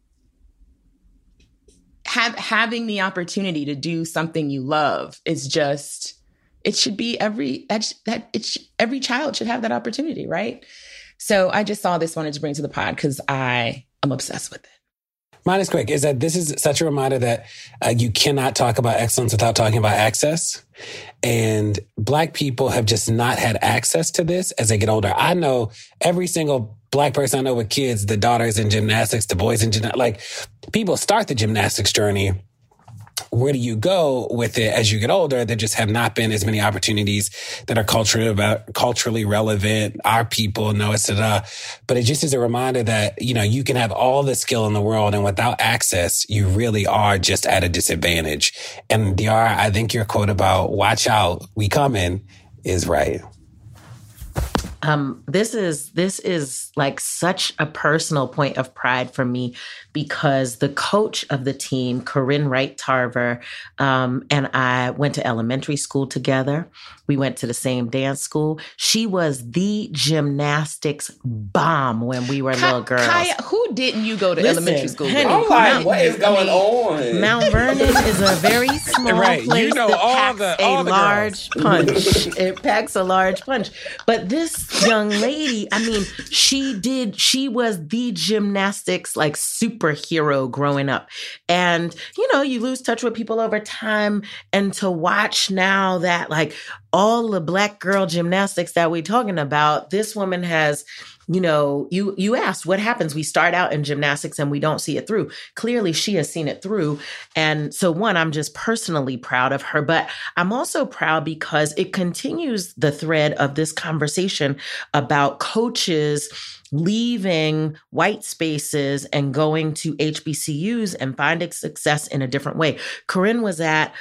have, having the opportunity to do something you love is just, it should be every that that it sh- every child should have that opportunity, right? So I just saw this, wanted to bring to the pod because I am obsessed with it. Mine is quick, is that this is such a reminder that uh, you cannot talk about excellence without talking about access. And Black people have just not had access to this as they get older. I know every single Black person I know with kids, the daughters in gymnastics, the boys in gymnastics, like people start the gymnastics journey. Where do you go with it as you get older? There just have not been as many opportunities that are culturally about, culturally relevant. Our people know it's da. But it just is a reminder that, you know, you can have all the skill in the world, and without access, you really are just at a disadvantage. And Diarra, I think your quote about "watch out, we coming" is right. Um, this is this is like such a personal point of pride for me because the coach of the team, Corinne Wright Tarver, um, and I went to elementary school together. We went to the same dance school. She was the gymnastics bomb when we were Ka- little girls. Kaya, who didn't you go to Listen, elementary school with? honey, I'm like, Mount- what is going on? Mount Vernon is a very small Right, you place know that all packs the- a all the large punch. It packs a large punch. But this young lady, I mean, she did, she was the gymnastics like superhero growing up. And, you know, you lose touch with people over time. And to watch now that like all the Black girl gymnastics that we're talking about, this woman has, you know, you you asked what happens. We start out in gymnastics and we don't see it through. Clearly, she has seen it through. And so, one, I'm just personally proud of her, but I'm also proud because it continues the thread of this conversation about coaches leaving white spaces and going to H B C Us and finding success in a different way. Corinne was at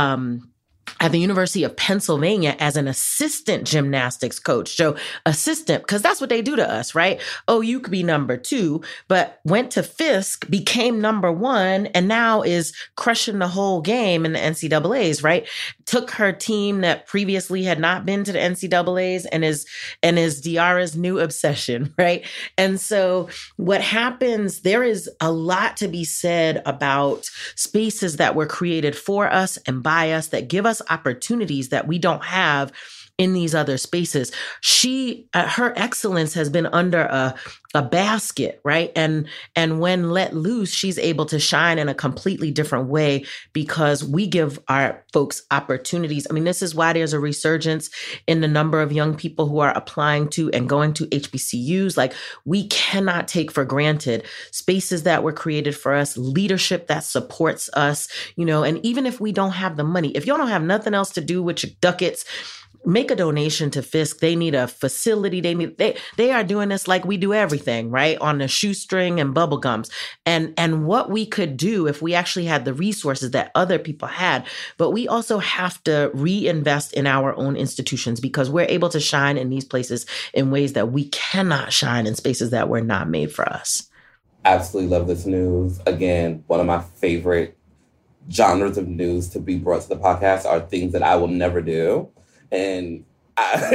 um at the University of Pennsylvania as an assistant gymnastics coach. So assistant, because that's what they do to us, right? Oh, you could be number two, but went to Fisk, became number one, and now is crushing the whole game in the N C double A's, right? Took her team that previously had not been to the N C double A's and is, and is Diarra's new obsession, right? And so what happens, there is a lot to be said about spaces that were created for us and by us that give us opportunities that we don't have in these other spaces. She, uh, her excellence has been under a, a basket, right? And, and when let loose, she's able to shine in a completely different way because we give our folks opportunities. I mean, this is why there's a resurgence in the number of young people who are applying to and going to H B C Us. Like, we cannot take for granted spaces that were created for us, leadership that supports us, you know, and even if we don't have the money, if y'all don't have nothing else to do with your ducats, make a donation to Fisk. They need a facility. They need, they, they are doing this like we do everything, right? On the shoestring and bubble gums. And, and what we could do if we actually had the resources that other people had, but we also have to reinvest in our own institutions because we're able to shine in these places in ways that we cannot shine in spaces that were not made for us. Absolutely love this news. Again, one of my favorite genres of news to be brought to the podcast are things that I will never do. And I,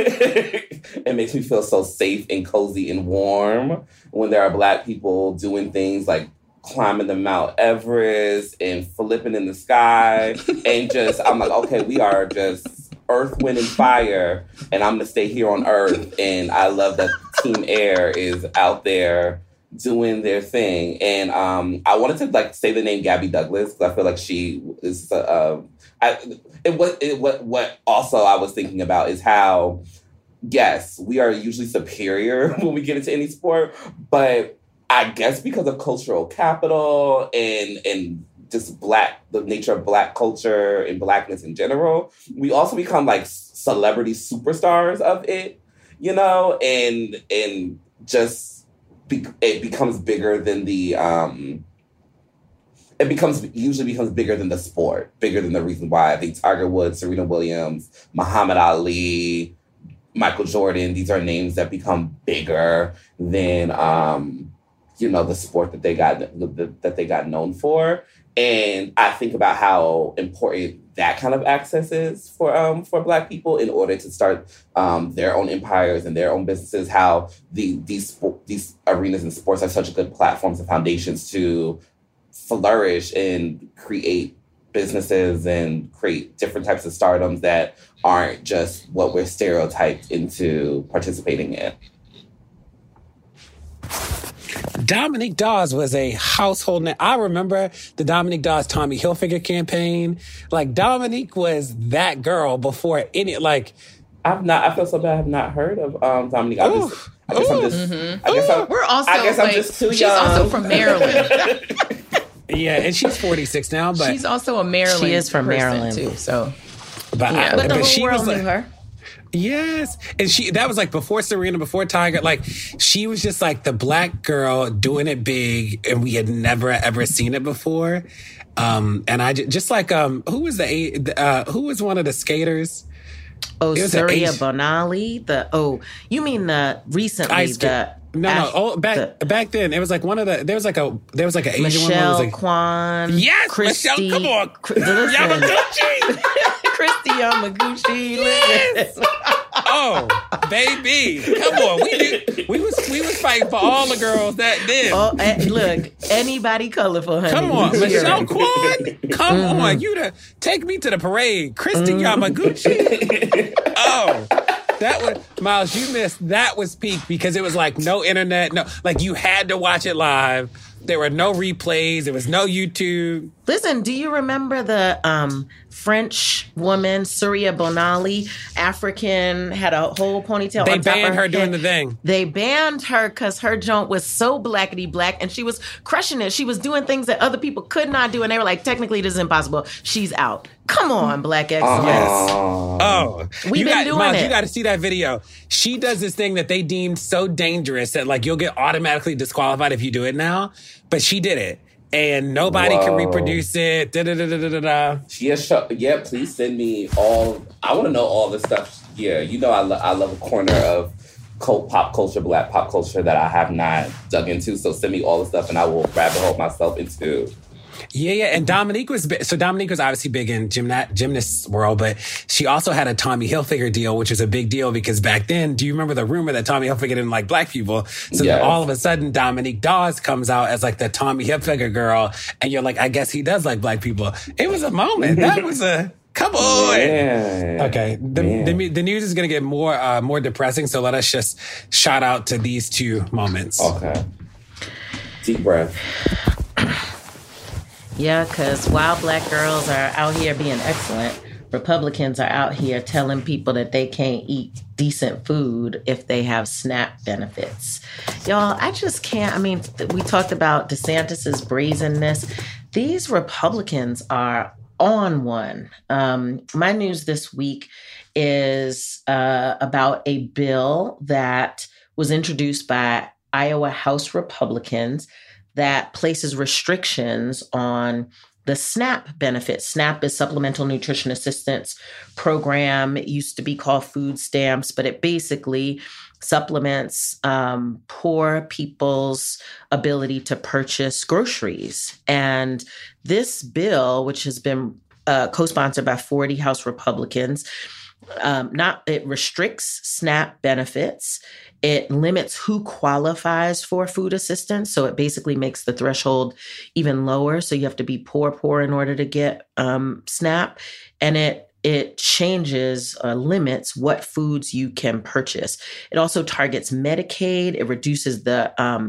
it makes me feel so safe and cozy and warm when there are Black people doing things like climbing the Mount Everest and flipping in the sky. And just, I'm like, okay, we are just earth, wind, and fire. And I'm going to stay here on Earth. And I love that Team Air is out there doing their thing. And um, I wanted to like say the name Gabby Douglas because I feel like she is. Uh, I, it was it, what what also I was thinking about is how yes, we are usually superior when we get into any sport, but I guess because of cultural capital and and just black the nature of black culture and blackness in general, we also become like celebrity superstars of it, you know, and and just be, it becomes bigger than the um it becomes usually becomes bigger than the sport, bigger than the reason why. I think Tiger Woods, Serena Williams, Muhammad Ali, Michael Jordan, these are names that become bigger than um you know the sport that they got that they got known for. And I think about how important that kind of access is for um for Black people in order to start um their own empires and their own businesses. How the these these arenas and sports are such good platforms and foundations to flourish and create businesses and create different types of stardoms that aren't just what we're stereotyped into participating in. Dominique Dawes was a household name. I remember the Dominique Dawes Tommy Hilfiger campaign. Like, Dominique was that girl before any, like... I've not, I feel so bad I have not heard of um, Dominique. I, just, I guess I'm just... Mm-hmm. I guess I'm, We're also, I guess like, I'm just too she's young. also from Maryland. Yeah, and she's forty-six now, but... She's also a Maryland She is from person Maryland. too, so... But, yeah. I, but the but whole she world was knew like, her. Yes. And she that was like before Serena, before Tiger. Like, she was just like the Black girl doing it big, and we had never ever seen it before. Um, and I just like um who was the uh who was one of the skaters? Oh, Surya Asian- Bonali. The oh, you mean the recently Ice the No, Ash- no. Oh, back the, back then, it was like one of the. There was like a. There was like an Asian Michelle one. Like, Kwan. yes, Christy, Michelle. Come on, Cr- listen. Yamaguchi. Christy Yamaguchi. Yes. Listen. Oh, baby, come on. We did, we was we was fighting for all the girls that did. Oh, eh, look, anybody colorful, honey. Come on, Here. Michelle Kwan. Come mm-hmm. on, you to take me to the parade, Christy mm-hmm. Yamaguchi. Oh. That was, Miles, you missed, that was peak because it was like no internet, no, like you had to watch it live. There were no replays. There was no YouTube. Listen, do you remember the um, French woman, Surya Bonali, African, had a whole ponytail They on top banned of her her doing head. the thing. They banned her because her joint was so blackety black and she was crushing it. She was doing things that other people could not do. And they were like, technically, this is impossible. She's out. Come on, Black excellence. Uh-huh. Oh, we've you been got, doing Miles, it. You got to see that video. She does this thing that they deemed so dangerous that like you'll get automatically disqualified if you do it now. But she did it, and nobody Whoa. can reproduce it. Da da da da da da. Yeah, sure. Yeah, please send me all. I want to know all this stuff. Yeah, you know I, lo- I love a corner of cult pop culture, Black pop culture that I have not dug into. So send me all the stuff, and I will rabbit hole myself into. Yeah, yeah, and Dominique was big. So Dominique was obviously big in gymna- gymnast world, but she also had a Tommy Hilfiger deal, which was a big deal because back then, do you remember the rumor that Tommy Hilfiger didn't like Black people? So Yes. then all of a sudden, Dominique Dawes comes out as like the Tommy Hilfiger girl, and you're like, I guess he does like Black people. It was a moment. That was a come on. Yeah. Okay, the, Yeah. the the news is going to get more uh, more depressing. So let us just shout out to these two moments. Okay. Deep breath. Yeah, because while Black girls are out here being excellent, Republicans are out here telling people that they can't eat decent food if they have SNAP benefits. Y'all, I just can't. I mean, we talked about DeSantis's brazenness. These Republicans are on one. Um, my news this week is uh, about a bill that was introduced by Iowa House Republicans that places restrictions on the SNAP benefits. SNAP is Supplemental Nutrition Assistance Program. It used to be called food stamps, but it basically supplements um, poor people's ability to purchase groceries. And this bill, which has been uh, co-sponsored by forty House Republicans, um, not it restricts SNAP benefits. It limits who qualifies for food assistance. So it basically makes the threshold even lower. So you have to be poor, poor in order to get um, SNAP. And it it changes, uh, limits what foods you can purchase. It also targets Medicaid. It reduces the um,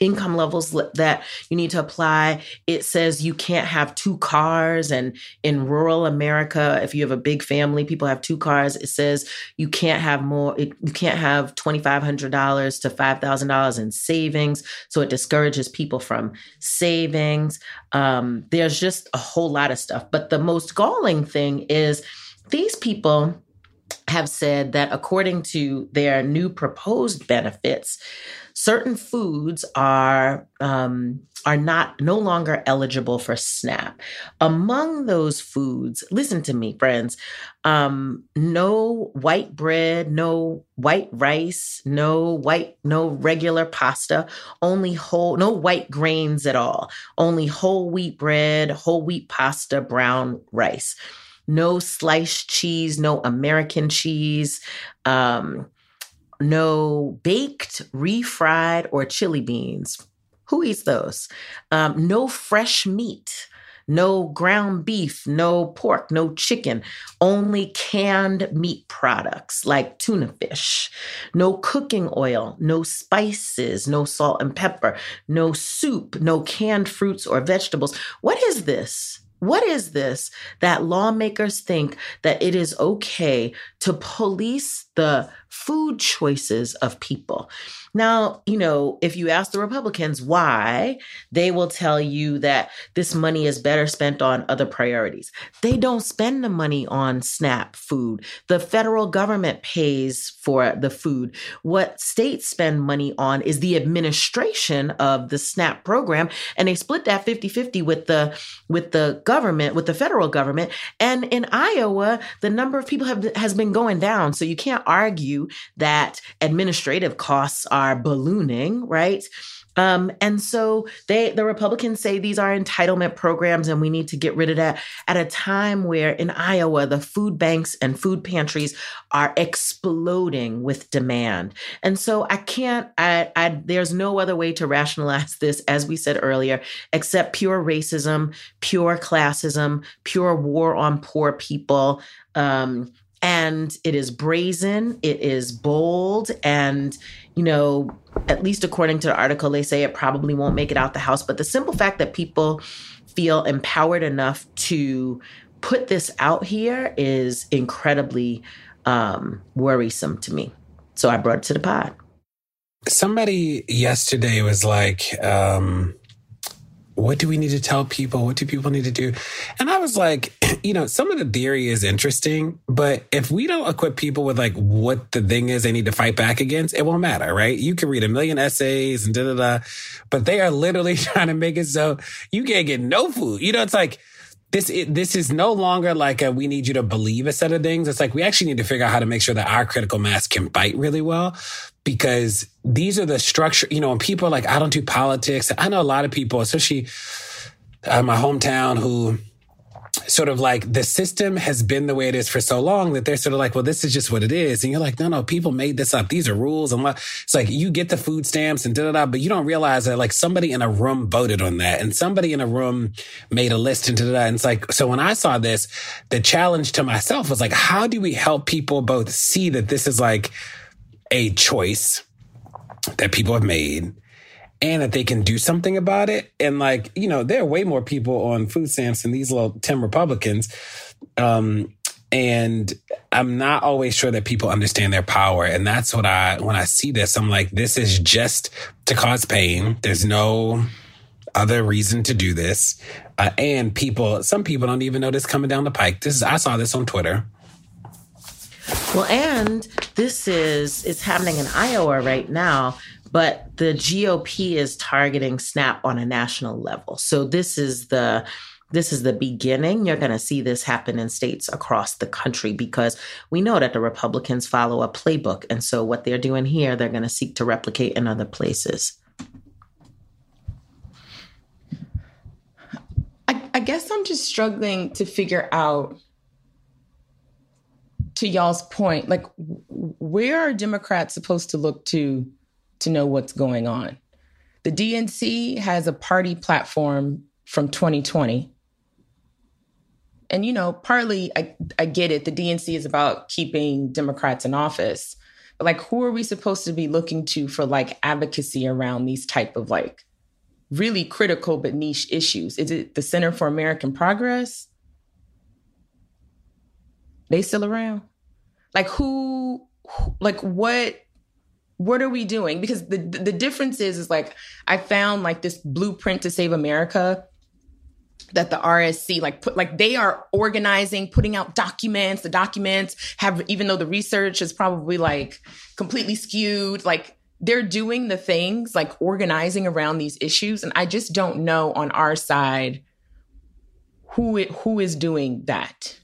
income levels that you need to apply. It says you can't have two cars. And in rural America, if you have a big family, people have two cars. It says you can't have more, it, you can't have twenty-five hundred dollars to five thousand dollars in savings. So it discourages people from savings. Um, there's just a whole lot of stuff. But the most galling thing is these people have said that according to their new proposed benefits, certain foods are um, are not no longer eligible for SNAP. Among those foods, listen to me, friends, um, no white bread, no white rice, no white, no regular pasta, only whole, no white grains at all, only whole wheat bread, whole wheat pasta, brown rice. No sliced cheese, no American cheese, um, no baked, refried, or chili beans. Who eats those? Um, no fresh meat, no ground beef, no pork, no chicken, only canned meat products like tuna fish, no cooking oil, no spices, no salt and pepper, no soup, no canned fruits or vegetables. What is this? What is this that lawmakers think that it is okay to police the food choices of people? Now, you know, if you ask the Republicans why, they will tell you that this money is better spent on other priorities. They don't spend the money on SNAP food. The federal government pays for the food. What states spend money on is the administration of the SNAP program, and they split that fifty-fifty with the with the government, with the federal government. And in Iowa, the number of people have has been going down. So you can't argue that administrative costs are ballooning, right? Um, and so they, the Republicans say these are entitlement programs and we need to get rid of that at a time where in Iowa, the food banks and food pantries are exploding with demand. And so I can't, I, I, there's no other way to rationalize this, as we said earlier, except pure racism, pure classism, pure war on poor people. Um, and it is brazen, it is bold, and you know, at least according to the article, they say it probably won't make it out the House. But the simple fact that people feel empowered enough to put this out here is incredibly um, worrisome to me. So I brought it to the pod. Somebody yesterday was like, um, what do we need to tell people? What do people need to do? And I was like, you know, some of the theory is interesting, but if we don't equip people with like what the thing is they need to fight back against, it won't matter, right? You can read a million essays and da da da, but they are literally trying to make it so you can't get no food. You know, it's like this. It, this is no longer like a, we need you to believe a set of things. It's like we actually need to figure out how to make sure that our critical mass can fight really well. Because these are the structure, you know, when people are like, I don't do politics. I know a lot of people, especially uh, my hometown, who sort of like the system has been the way it is for so long that they're sort of like, well, this is just what it is. And you're like, no, no, people made this up. These are rules. And it's like you get the food stamps and da da da, but you don't realize that like somebody in a room voted on that and somebody in a room made a list and da da da. And it's like, so when I saw this, the challenge to myself was like, how do we help people both see that this is like a choice that people have made and that they can do something about it? And like, you know, there are way more people on food stamps than these little ten Republicans. Um, and I'm not always sure that people understand their power. And that's what I, when I see this, I'm like, this is just to cause pain. There's no other reason to do this. Uh, and people, some people don't even know this coming down the pike. This is, I saw this on Twitter. Well, and this is, it's happening in Iowa right now, but the G O P is targeting SNAP on a national level. So this is the, this is the beginning. You're going to see this happen in states across the country because we know that the Republicans follow a playbook. And so what they're doing here, they're going to seek to replicate in other places. I, I guess I'm just struggling to figure out, to y'all's point, like, where are Democrats supposed to look to to know what's going on? The D N C has a party platform from twenty twenty. And, you know, partly I, I get it. The D N C is about keeping Democrats in office. But like, who are we supposed to be looking to for like advocacy around these type of like really critical but niche issues? Is it the Center for American Progress? They still around? Like who, like what, what are we doing? Because the the difference is, is like, I found like this blueprint to save America that the R S C, like put, like they are organizing, putting out documents. The documents have, even though the research is probably like completely skewed, like they're doing the things, like organizing around these issues. And I just don't know on our side who it, who is doing that.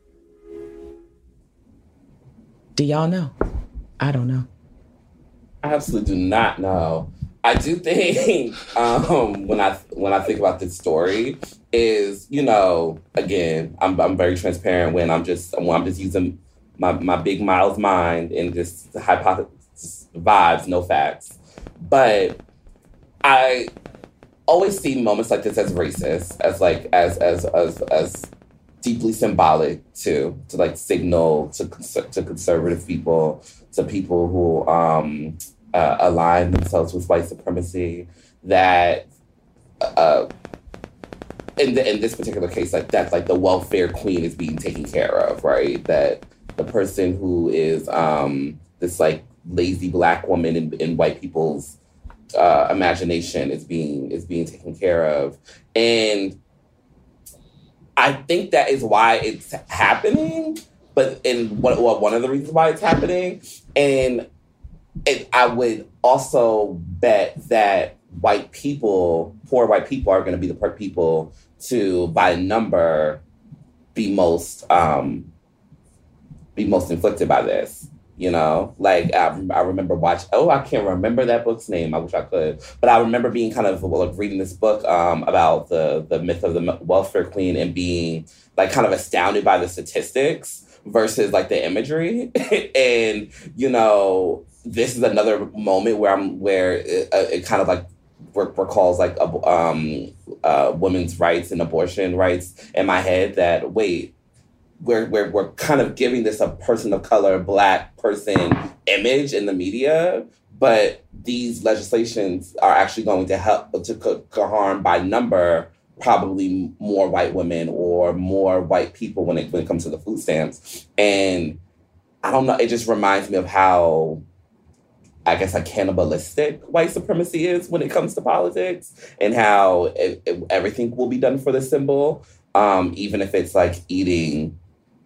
Do y'all know? I don't know. I absolutely do not know. I do think um, when I when I think about this story is, you know, again, I'm I'm very transparent when I'm just when I'm just using my, my big Miles mind and just hypothesis vibes, no facts. But I always see moments like this as racist, as like as as as as deeply symbolic too, to like signal to to conservative people, to people who um, uh, align themselves with white supremacy, that uh, in the, in this particular case, like that, like the welfare queen is being taken care of, right? That the person who is um, this like lazy Black woman in, in white people's uh, imagination is being is being taken care of, and I think that is why it's happening, but in what well, one of the reasons why it's happening, and it, I would also bet that white people, poor white people, are going to be the people to, by number, be most um, be most inflicted by this. You know, like I, I remember watching. Oh, I can't remember that book's name. I wish I could, but I remember being kind of well, like reading this book um, about the the myth of the welfare queen and being like kind of astounded by the statistics versus like the imagery. And you know, this is another moment where I'm where it, it kind of like recalls like um, uh, women's rights and abortion rights in my head. That wait. We're, we're, we're kind of giving this a person of color, Black person image in the media, but these legislations are actually going to help to co- co- harm by number probably more white women or more white people when it when it comes to the food stamps. And I don't know, it just reminds me of how, I guess, like cannibalistic white supremacy is when it comes to politics, and how it, it, everything will be done for the symbol, um, even if it's like eating,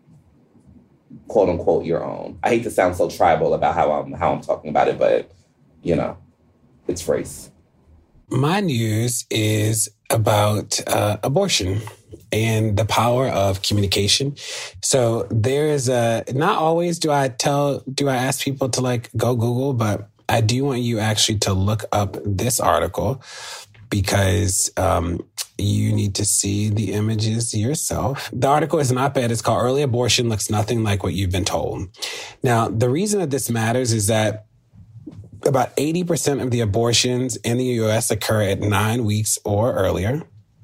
quote unquote, your own. I hate to sound so tribal about how I'm how I'm talking about it, but you know, it's race. My news is about uh, abortion and the power of communication. So there is a, not always do I tell, do I ask people to like go Google, but I do want you actually to look up this article because um, you need to see the images yourself. The article is an op-ed. It's called Early Abortion Looks Nothing Like What You've Been Told. Now, the reason that this matters is that about eighty percent of the abortions in the U S occur at nine weeks or earlier.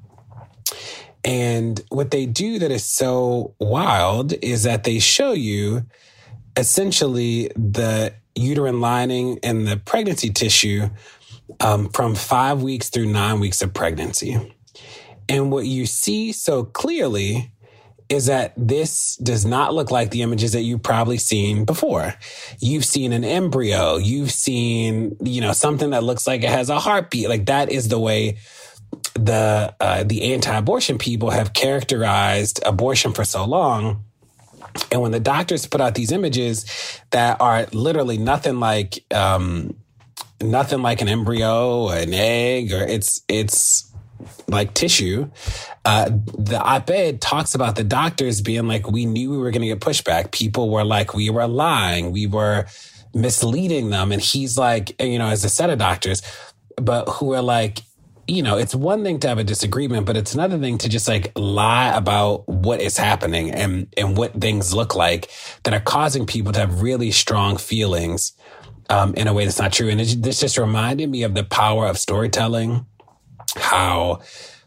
And what they do that is so wild is that they show you essentially the uterine lining and the pregnancy tissue um, from five weeks through nine weeks of pregnancy. And what you see so clearly is that this does not look like the images that you've probably seen before. You've seen an embryo. You've seen, you know, something that looks like it has a heartbeat. Like that is the way the uh, the anti-abortion people have characterized abortion for so long. And when the doctors put out these images that are literally nothing like um, nothing like an embryo or an egg, or it's it's like tissue, uh, the op-ed talks about the doctors being like, we knew we were going to get pushback. People were like, we were lying. We were misleading them. And he's like, you know, as a set of doctors, but who are like, you know, it's one thing to have a disagreement, but it's another thing to just like lie about what is happening and, and what things look like that are causing people to have really strong feelings um, in a way that's not true. And it, this just reminded me of the power of storytelling, how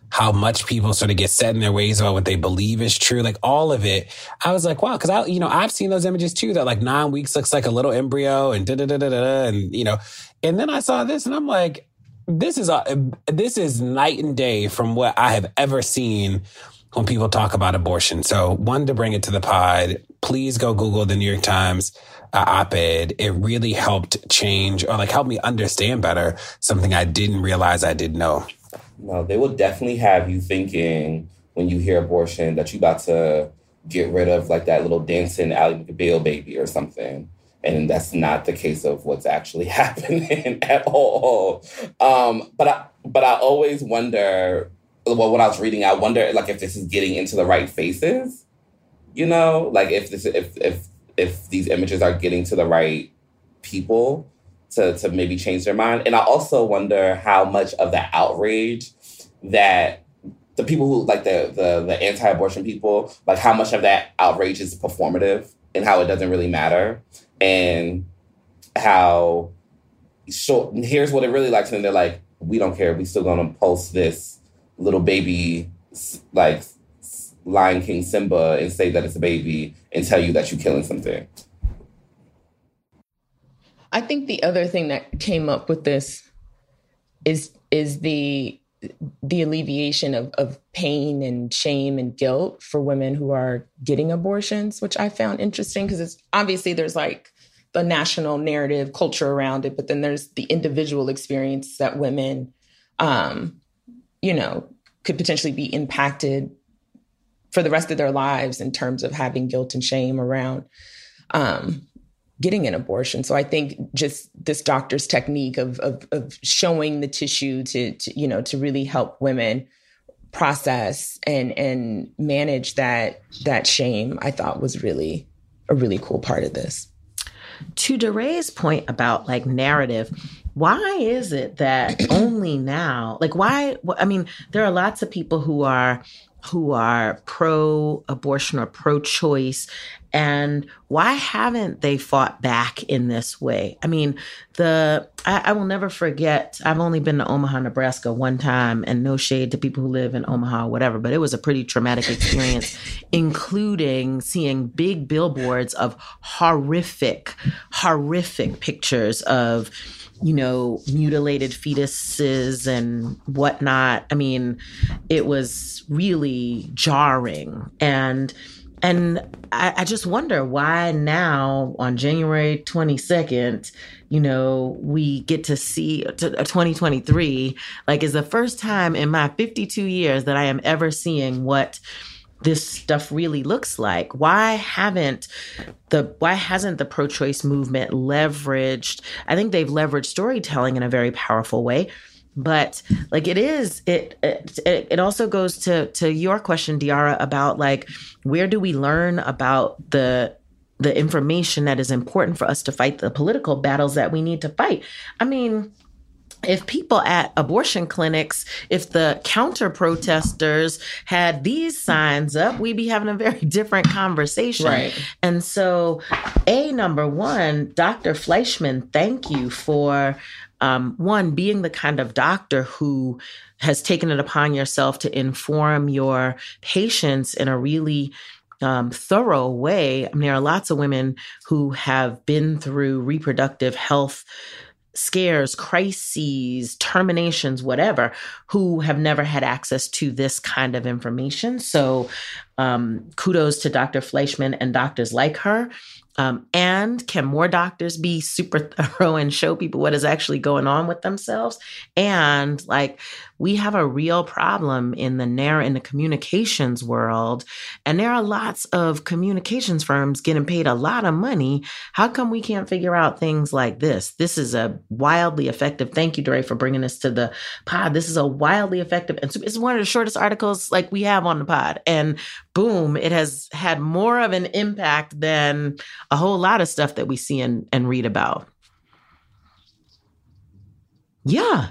how much people sort of get set in their ways about what they believe is true, like all of it. I was like, wow, because I, you know, I've seen those images too, that like nine weeks looks like a little embryo and da da da da da, and you know, and then I saw this and I'm like, this is a, this is night and day from what I have ever seen when people talk about abortion. So wanted to bring it to the pod. Please go Google the New York Times uh, op-ed. It really helped change, or like help me understand better something I didn't realize I didn't know. No, they will definitely have you thinking when you hear abortion that you about to get rid of like that little dancing Ally McBeal baby or something. And that's not the case of what's actually happening at all. Um, but I but I always wonder, well, when I was reading, I wonder like if this is getting into the right faces, you know, like if this if if if these images are getting to the right people to, to maybe change their mind. And I also wonder how much of the outrage that the people who like the, the, the anti-abortion people, like how much of that outrage is performative and how it doesn't really matter. And how, sure, here's what it really likes. And they're like, we don't care. We still going to post this little baby, like Lion King Simba, and say that it's a baby and tell you that you're killing something. I think the other thing that came up with this is is the the alleviation of, of pain and shame and guilt for women who are getting abortions, which I found interesting because it's obviously there's like the national narrative culture around it, but then there's the individual experience that women, um, you know, could potentially be impacted for the rest of their lives in terms of having guilt and shame around um, getting an abortion. So I think just this doctor's technique of of, of showing the tissue to, to, you know, to really help women process and and manage that that shame, I thought was really a really cool part of this. To DeRay's point about like narrative, why is it that only now, like why, I mean, there are lots of people who are who are pro-abortion or pro-choice, and why haven't they fought back in this way? I mean, the I, I will never forget, I've only been to Omaha, Nebraska one time, and no shade to people who live in Omaha or whatever, but it was a pretty traumatic experience, including seeing big billboards of horrific, horrific pictures of, you know, mutilated fetuses and whatnot. I mean, it was really jarring. And and I, I just wonder why now on January twenty-second, you know, we get to see t- twenty twenty-three, like is the first time in my fifty-two years that I am ever seeing what this stuff really looks like. Why haven't the why hasn't the pro-choice movement leveraged? I think they've leveraged storytelling in a very powerful way, but like it is it it, it also goes to to your question, Diarra, about like where do we learn about the the information that is important for us to fight the political battles that we need to fight? I mean, if people at abortion clinics, if the counter protesters had these signs up, we'd be having a very different conversation. Right. And so, A, number one, Doctor Fleischman, thank you for, um, one, being the kind of doctor who has taken it upon yourself to inform your patients in a really Um, thorough way. I mean, there are lots of women who have been through reproductive health scares, crises, terminations, whatever, who have never had access to this kind of information. So um, kudos to Doctor Fleischman and doctors like her. Um, and can more doctors be super thorough and show people what is actually going on with themselves? And like, we have a real problem in the narr- in the communications world, and there are lots of communications firms getting paid a lot of money. How come we can't figure out things like this? This is a wildly effective. Thank you, DeRay, for bringing this to the pod. This is a wildly effective, and it's one of the shortest articles like we have on the pod. And boom, it has had more of an impact than a whole lot of stuff that we see and, and read about. Yeah.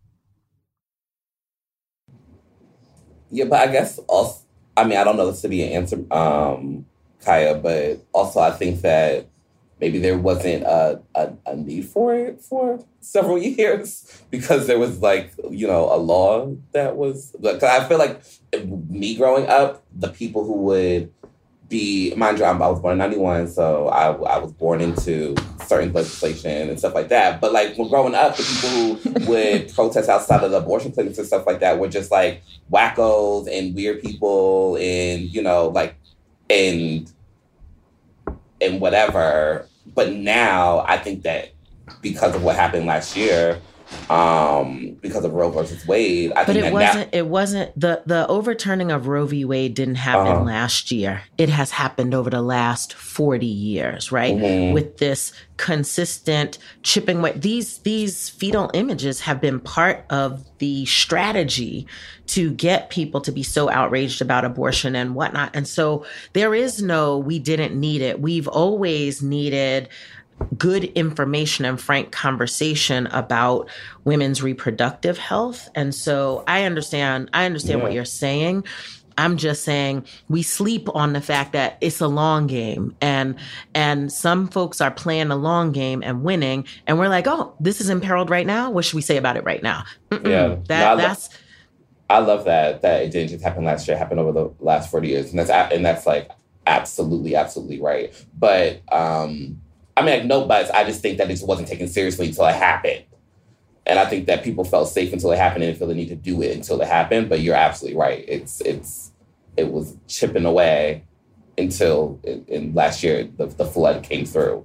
Yeah, but I guess also, I mean, I don't know this to be an answer, um, Kaya, but also I think that maybe there wasn't a, a, a need for it for several years because there was like, you know, a law that was, like, I feel like me growing up, the people who would be, mind you, I was born in ninety-one, so I, I was born into certain legislation and stuff like that. But like when growing up, the people who would protest outside of the abortion clinics and stuff like that were just like wackos and weird people and, you know, like, and, and whatever. But now I think that because of what happened last year, um, because of Roe versus Wade, I but think it that wasn't. now- it wasn't the the overturning of Roe v. Wade didn't happen Uh-huh. last year. It has happened over the last forty years, right? Mhm. With this consistent chipping away. These these fetal images have been part of the strategy to get people to be so outraged about abortion and whatnot. And so there is no, we didn't need it. We've always needed good information and frank conversation about women's reproductive health. And so I understand, I understand Yeah. what you're saying. I'm just saying we sleep on the fact that it's a long game and and some folks are playing the long game and winning. And we're like, oh, this is imperiled right now. What should we say about it right now? Mm-mm. Yeah. That, No, I lo- that's I love that that it didn't just happen last year. It happened over the last forty years, and that's a- and that's like absolutely, absolutely right. But um, I mean, like, no buts. I just think that it just wasn't taken seriously until it happened, and I think that people felt safe until it happened and didn't feel the need to do it until it happened. But you're absolutely right. It's it's it was chipping away until in, in last year the, the flood came through.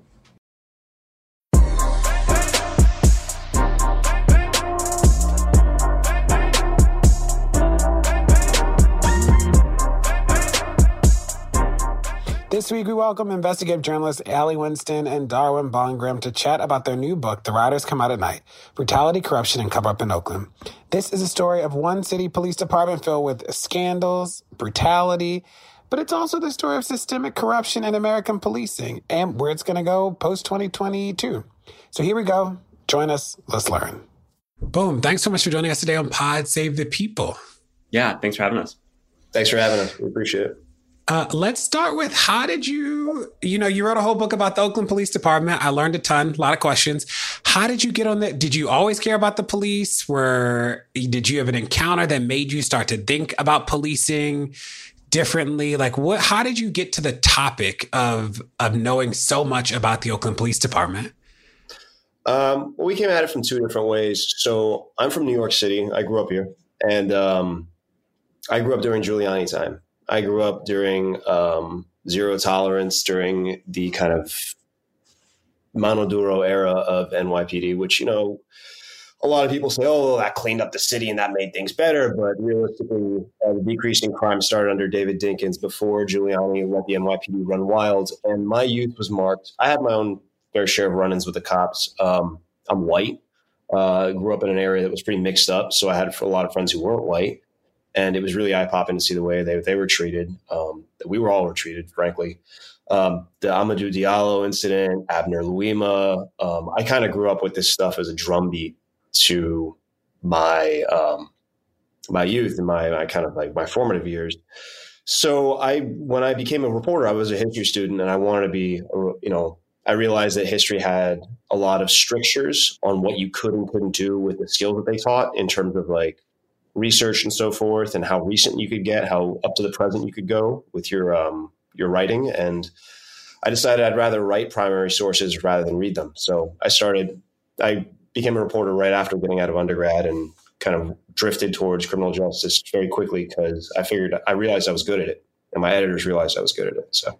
This week, we welcome investigative journalists Allie Winston and Darwin Bongrim to chat about their new book, The Riders Come Out at Night, Brutality, Corruption, and Cover-Up in Oakland. This is a story of one city police department filled with scandals, brutality, but it's also the story of systemic corruption in American policing and where it's going to go post twenty twenty-two. So here we go. Join us. Let's learn. Boom. Thanks so much for joining us today on Pod Save the People. Yeah, thanks for having us. Thanks for having us. We appreciate it. Uh, let's start with how did you, you know, you wrote a whole book about the Oakland Police Department. I learned a ton, a lot of questions. How did you get on that? Did you always care about the police? Were, did you have an encounter that made you start to think about policing differently? Like what, how did you get to the topic of, of knowing so much about the Oakland Police Department? Um, well, we came at it from two different ways. So I'm from New York City. I grew up here, and um, I grew up during Giuliani time. I grew up during um, zero tolerance, during the kind of mano duro era of N Y P D, which, you know, a lot of people say, oh, that cleaned up the city and that made things better. But realistically, uh, the decrease in crime started under David Dinkins before Giuliani let the N Y P D run wild. And my youth was marked. I had my own fair share of run-ins with the cops. Um, I'm white. Uh, grew up in an area that was pretty mixed up. So I had a lot of friends who weren't white. And it was really eye-popping to see the way they, they were treated, um, that we were all treated, frankly. Um, the Amadou Diallo incident, Abner Louima. Um, I kind of grew up with this stuff as a drumbeat to my um, my youth and my, my kind of like my formative years. So I, when I became a reporter, I was a history student, and I wanted to be, you know, I realized that history had a lot of strictures on what you could and couldn't do with the skills that they taught in terms of like research and so forth, and how recent you could get, how up to the present you could go with your um, your writing. And I decided I'd rather write primary sources rather than read them. So I started, I became a reporter right after getting out of undergrad and kind of drifted towards criminal justice very quickly because I figured, I realized I was good at it, and my editors realized I was good at it. So.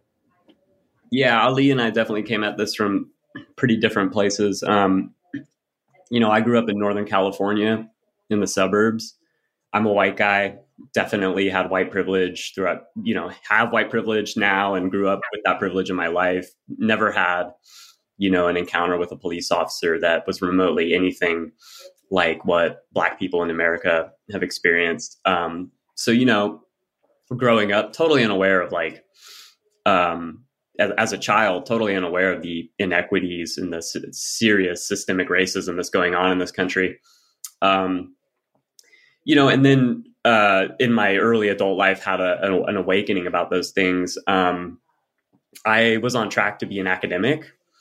Yeah, Ali and I definitely came at this from pretty different places. Um, you know, I grew up in Northern California in the suburbs. I'm a white guy, definitely had white privilege throughout, you know, have white privilege now and grew up with that privilege in my life. Never had, you know, an encounter with a police officer that was remotely anything like what Black people in America have experienced. Um, so, you know, growing up, totally unaware of like, um, as, as a child, totally unaware of the inequities and the s- serious systemic racism that's going on in this country. Um, You know, and then uh, in my early adult life, had a, a, an awakening about those things. Um, I was on track to be an academic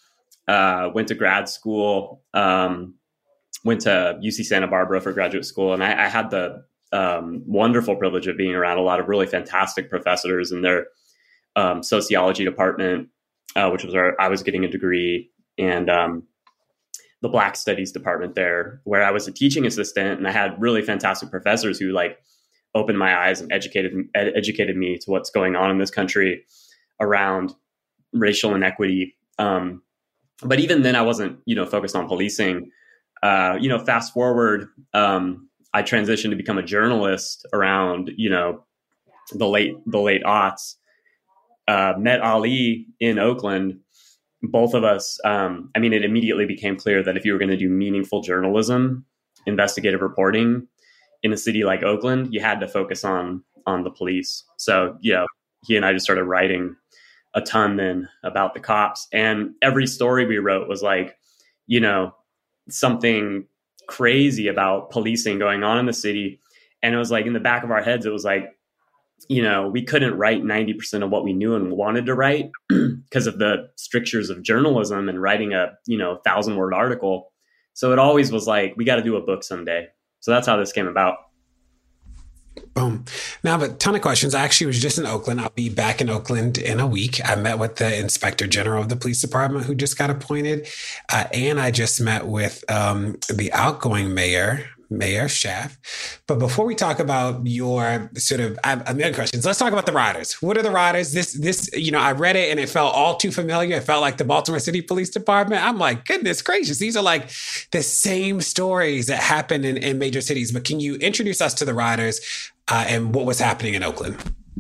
uh, went to grad school, um, went to U C Santa Barbara for graduate school. And I, I had the um, wonderful privilege of being around a lot of really fantastic professors in their um, sociology department, uh, which was where I was getting a degree, and um, the Black Studies department there, where I was a teaching assistant. And I had really fantastic professors who like opened my eyes and educated ed- educated me to what's going on in this country around racial inequity. Um, but even then I wasn't, you know, focused on policing. Uh, you know, fast forward, um, I transitioned to become a journalist around, you know, the late, the late aughts, uh, met Ali in Oakland. Both of us, um, I mean, it immediately became clear that if you were going to do meaningful journalism, investigative reporting in a city like Oakland, you had to focus on, on the police. So, you know, he and I just started writing a ton then about the cops, and every story we wrote was like, you know, something crazy about policing going on in the city. And it was like in the back of our heads, it was like, you know, we couldn't write ninety percent of what we knew and wanted to write because of the strictures of journalism and writing a, you know, thousand word article. So it always was like, we got to do a book someday. So that's how this came about. Boom. Now, but ton of questions. I actually was just in Oakland. I'll be back in Oakland in a week. I met with the Inspector General of the police department who just got appointed. Uh, and I just met with um, the outgoing mayor, Mayor Schaaf. But before we talk about your sort of, I have other questions. Let's talk about the riders. What are the riders? This, this, you know, I read it and it felt all too familiar. It felt like the Baltimore City Police Department. I'm like, goodness gracious. These are like the same stories that happen in, in major cities. But can you introduce us to the riders uh, and what was happening in Oakland?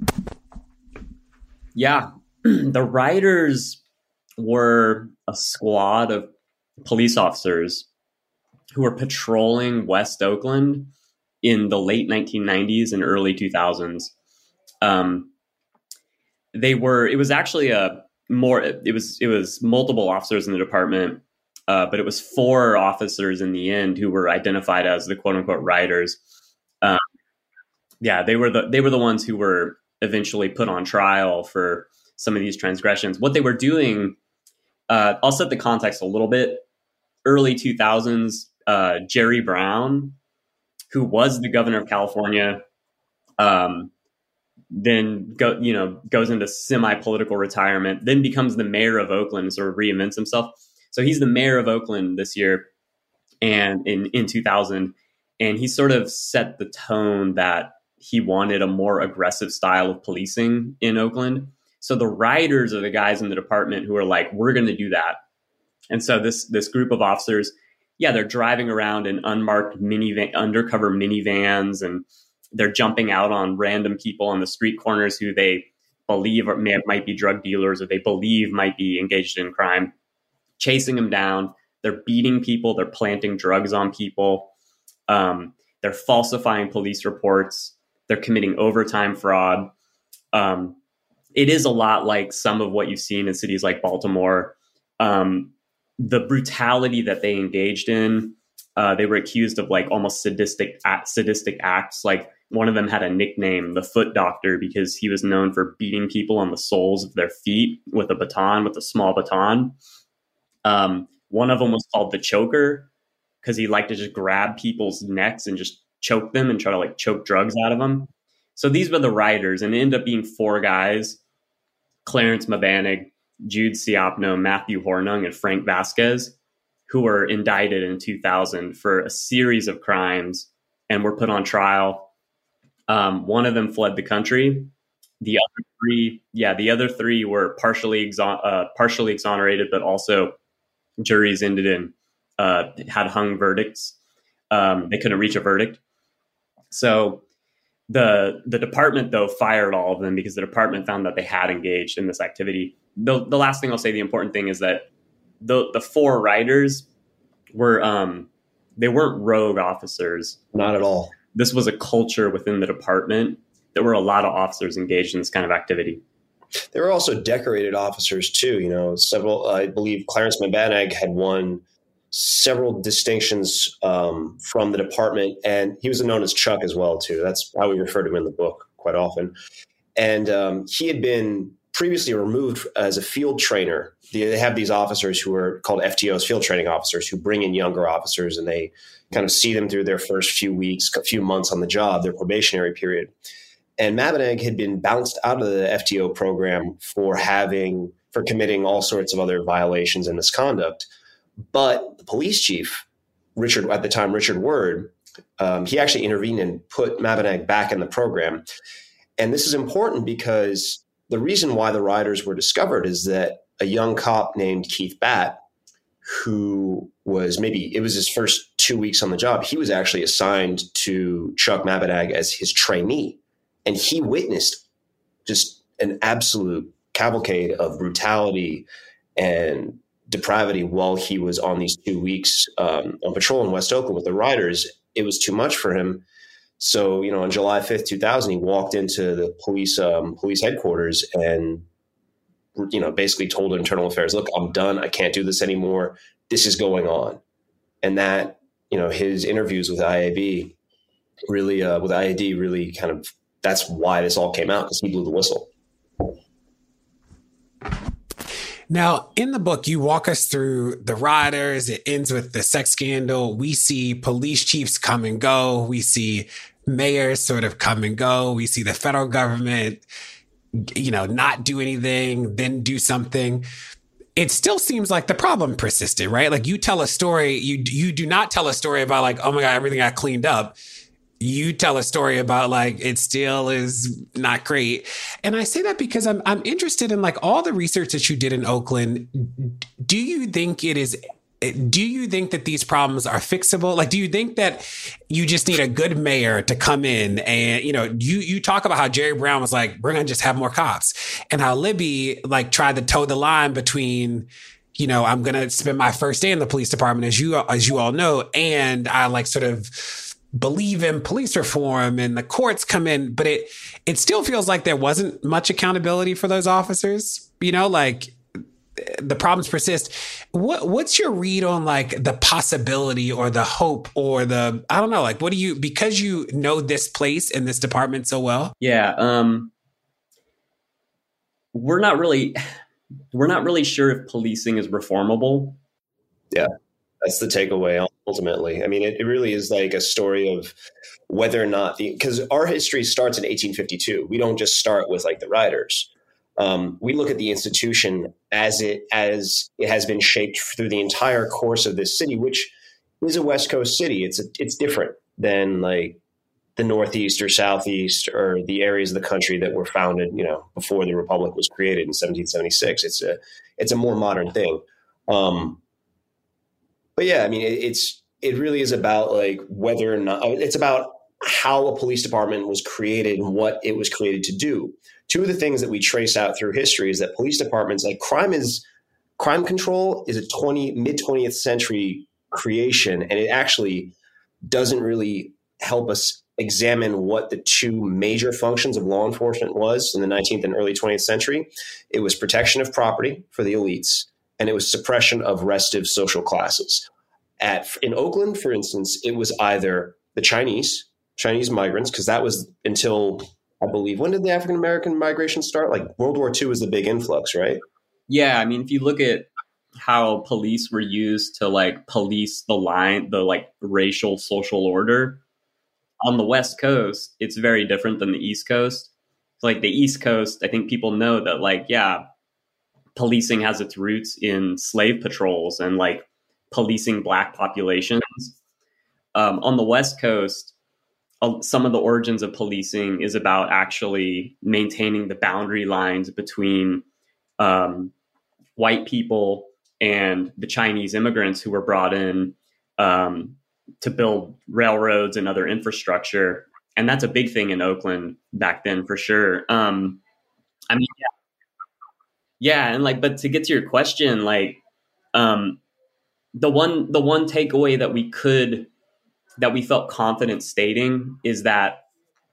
Yeah. The riders were a squad of police officers who were patrolling West Oakland in the late nineteen nineties and early two thousands. Um, they were, it was actually a more, it was, it was multiple officers in the department, uh, but it was four officers in the end who were identified as the quote unquote riders. Um, yeah, they were the, they were the ones who were eventually put on trial for some of these transgressions. What they were doing, uh, I'll set the context a little bit. Early two thousands, uh, Jerry Brown, who was the governor of California, um, then go, you know, goes into semi-political retirement, then becomes the mayor of Oakland, sort of reinvents himself. So he's the mayor of Oakland this year, and in, in two thousand, and he sort of set the tone that he wanted a more aggressive style of policing in Oakland. So the riders are the guys in the department who are like, we're going to do that. And so this this group of officers, yeah, they're driving around in unmarked minivan, undercover minivans, and they're jumping out on random people on the street corners who they believe are, may, might be drug dealers or they believe might be engaged in crime, chasing them down. They're beating people. They're planting drugs on people. Um, they're falsifying police reports. They're committing overtime fraud. Um, it is a lot like some of what you've seen in cities like Baltimore. Um, the brutality that they engaged in, uh, they were accused of like almost sadistic, sadistic acts. Like one of them had a nickname, the Foot Doctor, because he was known for beating people on the soles of their feet with a baton, with a small baton. Um, one of them was called the Choker because he liked to just grab people's necks and just choke them and try to like choke drugs out of them. So these were the riders, and it ended up being four guys: Clarence Mabanig, Jude Siopno, Matthew Hornung, and Frank Vasquez, who were indicted in two thousand for a series of crimes and were put on trial. Um, one of them fled the country. The other three, yeah, the other three were partially exon- uh, partially exonerated, but also juries ended in uh, had hung verdicts. Um, they couldn't reach a verdict. So the the department, though, fired all of them because the department found that they had engaged in this activity. The, the last thing I'll say, the important thing is that the the four riders were um, they weren't rogue officers. Not at all. This was a culture within the department. There were a lot of officers engaged in this kind of activity. There were also decorated officers too. You know, several. I believe Clarence Mabanig had won several distinctions um, from the department, and he was known as Chuck as well too. That's how we refer to him in the book quite often. And um, he had been previously removed as a field trainer. They have these officers who are called F T Os, field training officers, who bring in younger officers and they kind of see them through their first few weeks, a few months on the job, their probationary period. And Mabinag had been bounced out of the F T O program for having, for committing all sorts of other violations and misconduct. But the police chief, Richard, at the time, Richard Word, um, he actually intervened and put Mabinag back in the program. And this is important because the reason why the riders were discovered is that a young cop named Keith Batt, who was maybe, it was his first two weeks on the job, he was actually assigned to Chuck Mabinag as his trainee. And he witnessed just an absolute cavalcade of brutality and depravity while he was on these two weeks um, on patrol in West Oakland with the riders. It was too much for him. So, you know, on July fifth, two thousand, he walked into the police um, police headquarters and, you know, basically told Internal Affairs, look, I'm done. I can't do this anymore. This is going on. And that, you know, his interviews with I A B really, uh, with I A D really kind of, that's why this all came out, because he blew the whistle. Now, in the book, you walk us through the riders. It ends with the sex scandal. We see police chiefs come and go. We see mayors sort of come and go. We see the federal government, you know, not do anything, then do something. It still seems like the problem persisted, right? Like you tell a story, you you do not tell a story about like, oh my God, everything got cleaned up. You tell a story about like, it still is not great. And I say that because I'm I'm interested in like all the research that you did in Oakland. Do you think it is, do you think that these problems are fixable? Like, do you think that you just need a good mayor to come in and, you know, you, you talk about how Jerry Brown was like, we're going to just have more cops, and how Libby like tried to toe the line between, you know, I'm going to spend my first day in the police department, as you, as you all know. And I like sort of believe in police reform and the courts come in, but it, it still feels like there wasn't much accountability for those officers, you know, like the problems persist. What, what's your read on like the possibility or the hope or the, I don't know, like, what do you, because you know this place and this department so well? Yeah. Um, we're not really, we're not really sure if policing is reformable. Yeah. That's the takeaway, ultimately. I mean, it, it really is like a story of whether or not the, because our history starts in eighteen fifty-two. We don't just start with like the riders. Um, we look at the institution as it as it has been shaped through the entire course of this city, which is a West Coast city. It's a, it's different than like the Northeast or Southeast or the areas of the country that were founded, you know, before the Republic was created in seventeen seventy-six. It's a it's a more modern thing. Um, But yeah, I mean, it, it's it really is about like whether or not it's about how a police department was created and what it was created to do. Two of the things that we trace out through history is that police departments, like crime is crime control is a twenty mid twentieth century creation, and it actually doesn't really help us examine what the two major functions of law enforcement was in the nineteenth and early twentieth century. It was protection of property for the elites, and it was suppression of restive social classes. At in Oakland, for instance, it was either the Chinese, Chinese migrants, because that was until, I believe, when did the African-American migration start? Like World War Two was the big influx, right? Yeah, I mean, if you look at how police were used to like police the line, the like racial social order on the West Coast, it's very different than the East Coast. So like the East Coast, I think people know that like, yeah, policing has its roots in slave patrols and like policing Black populations. Um, on the West Coast, uh, some of the origins of policing is about actually maintaining the boundary lines between um, white people and the Chinese immigrants who were brought in um, to build railroads and other infrastructure. And that's a big thing in Oakland back then, for sure. Um, I mean, yeah. Yeah, and like, but to get to your question, like, um, the one the one takeaway that we could that we felt confident stating is that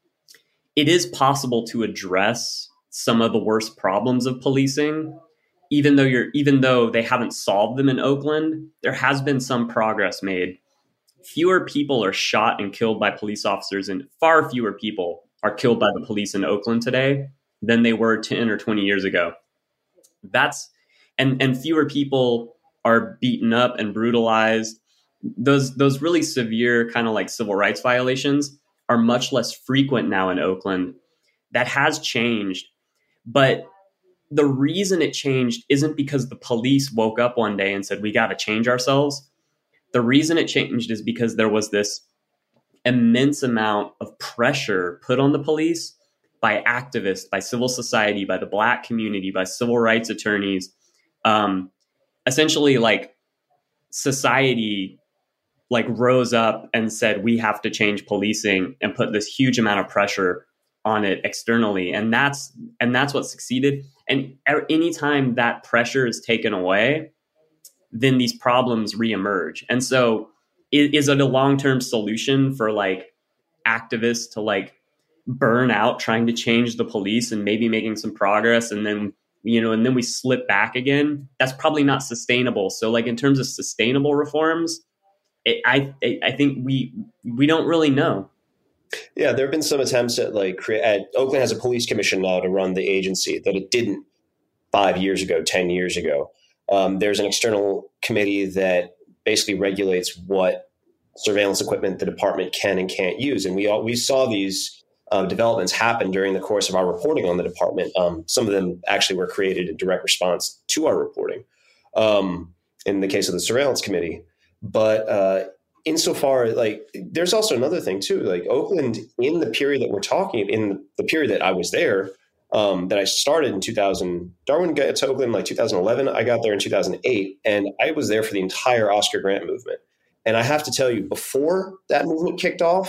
it is possible to address some of the worst problems of policing, even though you're even though they haven't solved them in Oakland. There has been some progress made. Fewer people are shot and killed by police officers, and far fewer people are killed by the police in Oakland today than they were ten or twenty years ago. That's and and fewer people are beaten up and brutalized. Those those really severe kind of like civil rights violations are much less frequent now in Oakland. That has changed. But the reason it changed isn't because the police woke up one day and said, we got to change ourselves. The reason it changed is because there was this immense amount of pressure put on the police by activists, by civil society, by the Black community, by civil rights attorneys. Um, essentially, like society like rose up and said, we have to change policing, and put this huge amount of pressure on it externally. And that's, and that's what succeeded. And anytime that pressure is taken away, then these problems reemerge. And so is it a long-term solution for like activists to like burn out trying to change the police and maybe making some progress, and then, you know, and then we slip back again? That's probably not sustainable. So like in terms of sustainable reforms, it, I I think we we don't really know. Yeah, there have been some attempts at like create. At, Oakland has a police commission now to run the agency that it didn't five years ago, ten years ago. Um, there's an external committee that basically regulates what surveillance equipment the department can and can't use, and we all, we saw these uh, developments happen during the course of our reporting on the department. Um, some of them actually were created in direct response to our reporting. Um, in the case of the surveillance committee. But uh, insofar, like, there's also another thing too. Like Oakland, in the period that we're talking, in the period that I was there, um, that I started in two thousand. Darwin got to Oakland in like two thousand eleven. I got there in two thousand eight, and I was there for the entire Oscar Grant movement. And I have to tell you, before that movement kicked off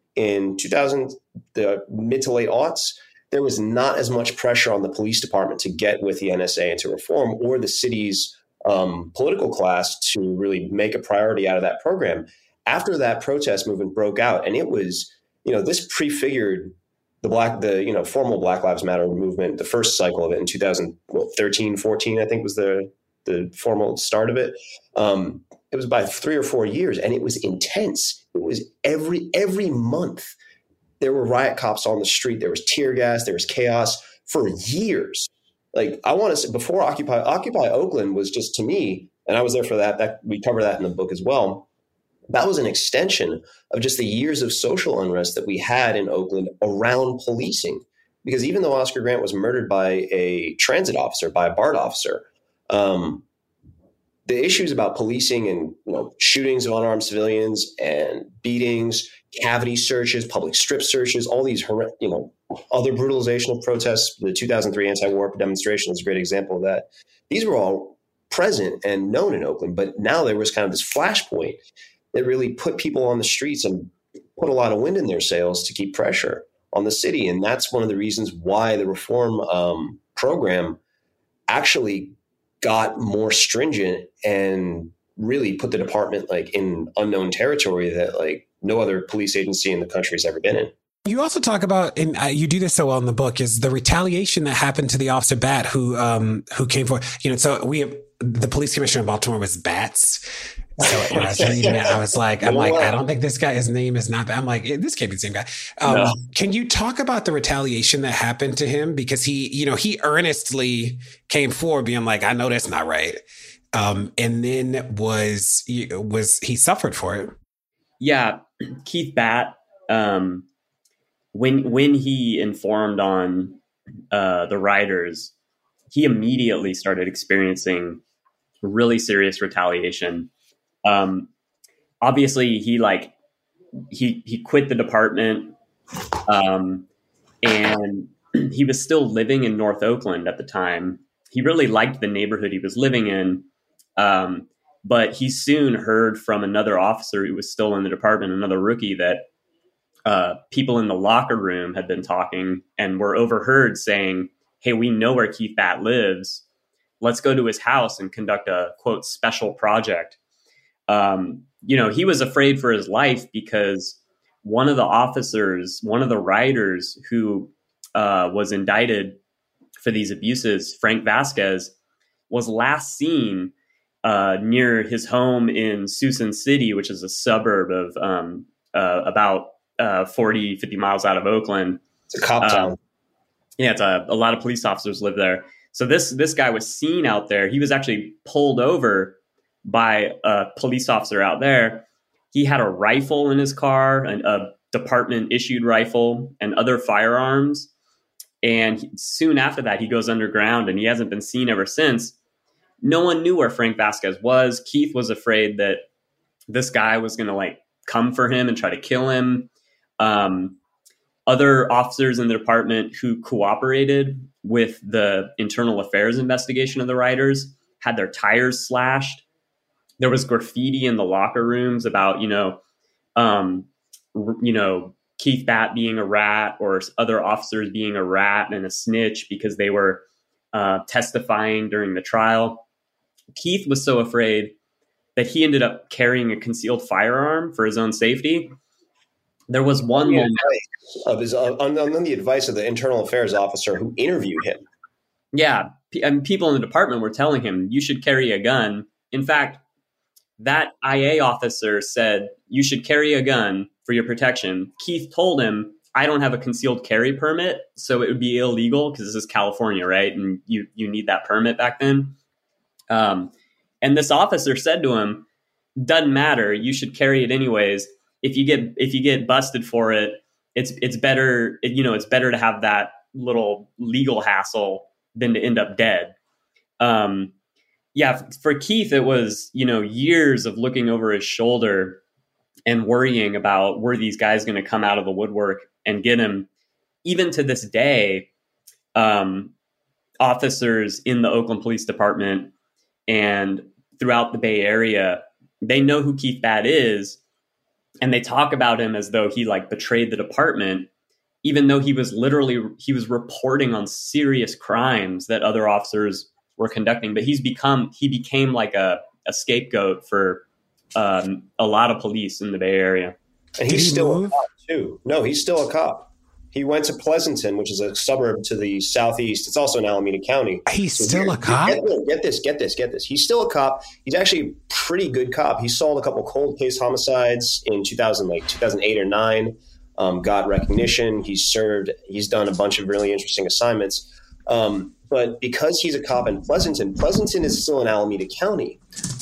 in two thousand, the mid to late aughts, there was not as much pressure on the police department to get with the N S A and to reform, or the city's Um, political class to really make a priority out of that program. After that protest movement broke out, and it was, you know, this prefigured the black, the, you know, formal Black Lives Matter movement, the first cycle of it in two thousand thirteen, fourteen, I think was the, the formal start of it. Um, it was by three or four years, and it was intense. It was every, every month there were riot cops on the street. There was tear gas, there was chaos for years. Like, I want to say, before Occupy, Occupy Oakland was just, to me, and I was there for that, that we cover that in the book as well, that was an extension of just the years of social unrest that we had in Oakland around policing. Because even though Oscar Grant was murdered by a transit officer, by a BART officer, um, the issues about policing and, you know, shootings of unarmed civilians and beatings, cavity searches, public strip searches, all these, you know, other brutalization of protests, the two thousand three anti-war demonstration is a great example of that. These were all present and known in Oakland, but now there was kind of this flashpoint that really put people on the streets and put a lot of wind in their sails to keep pressure on the city. And that's one of the reasons why the reform um, program actually got more stringent and really put the department like in unknown territory that like no other police agency in the country has ever been in. You also talk about, and uh, you do this so well in the book, is the retaliation that happened to the officer Bat who um, who came for, you know, so we have, the police commissioner in Baltimore was Bats. So when I was reading it, I was like, I'm like, I don't think this guy, his name is not, I'm like, this can't be the same guy. Um, no. Can you talk about the retaliation that happened to him? Because he, you know, he earnestly came forward being like, I know that's not right. Um, and then was, was he suffered for it? Yeah. Keith Bat, um, when, when he informed on uh, the rioters, he immediately started experiencing really serious retaliation. Um, obviously he like, he, he quit the department, um, and he was still living in North Oakland at the time. He really liked the neighborhood he was living in. Um, but he soon heard from another officer who was still in the department, another rookie, that, uh, people in the locker room had been talking and were overheard saying, hey, we know where Keith Bat lives. Let's go to his house and conduct a, quote, special project. Um, you know, he was afraid for his life because one of the officers, one of the rioters who uh, was indicted for these abuses, Frank Vasquez, was last seen uh, near his home in Suisun City, which is a suburb of um, uh, about uh, forty, fifty miles out of Oakland. It's a cop town. Um, Yeah, it's a, a lot of police officers live there. So this this guy was seen out there. He was actually pulled over by a police officer out there. He had a rifle in his car, an, a department issued rifle, and other firearms. And he, soon after that, he goes underground, and he hasn't been seen ever since. No one knew where Frank Vasquez was. Keith was afraid that this guy was going to like come for him and try to kill him. Um, other officers in the department who cooperated with the internal affairs investigation of the Riders had their tires slashed. There was graffiti in the locker rooms about, you know, um, r- you know, Keith Batt being a rat, or other officers being a rat and a snitch because they were uh, testifying during the trial. Keith was so afraid that he ended up carrying a concealed firearm for his own safety. There was one yeah, moment of his on, on the advice of the internal affairs officer who interviewed him. Yeah, and people in the department were telling him, you should carry a gun. In fact, that I A officer said, you should carry a gun for your protection. Keith told him, I don't have a concealed carry permit, so it would be illegal because this is California, right? And you, you need that permit back then. Um, and this officer said to him, doesn't matter, you should carry it anyways. If you get if you get busted for it, it's it's better, you know, it's better to have that little legal hassle than to end up dead. Um, yeah, for Keith, it was, you know, years of looking over his shoulder and worrying about, were these guys going to come out of the woodwork and get him? Even to this day, um, officers in the Oakland Police Department and throughout the Bay Area, they know who Keith Batt is, and they talk about him as though he like betrayed the department, even though he was literally, he was reporting on serious crimes that other officers were conducting. But he's become, he became like a, a scapegoat for um, a lot of police in the Bay Area. And he's he still move? a cop too. No, he's still a cop. He went to Pleasanton, which is a suburb to the southeast. It's also in Alameda County. He's so still a cop? Get, get this, get this, get this. He's still a cop. He's actually a pretty good cop. He solved a couple cold case homicides in two thousand, like two thousand eight or nine. Um, got recognition. He's served. He's done a bunch of really interesting assignments. Um, but because he's a cop in Pleasanton, Pleasanton is still in Alameda County.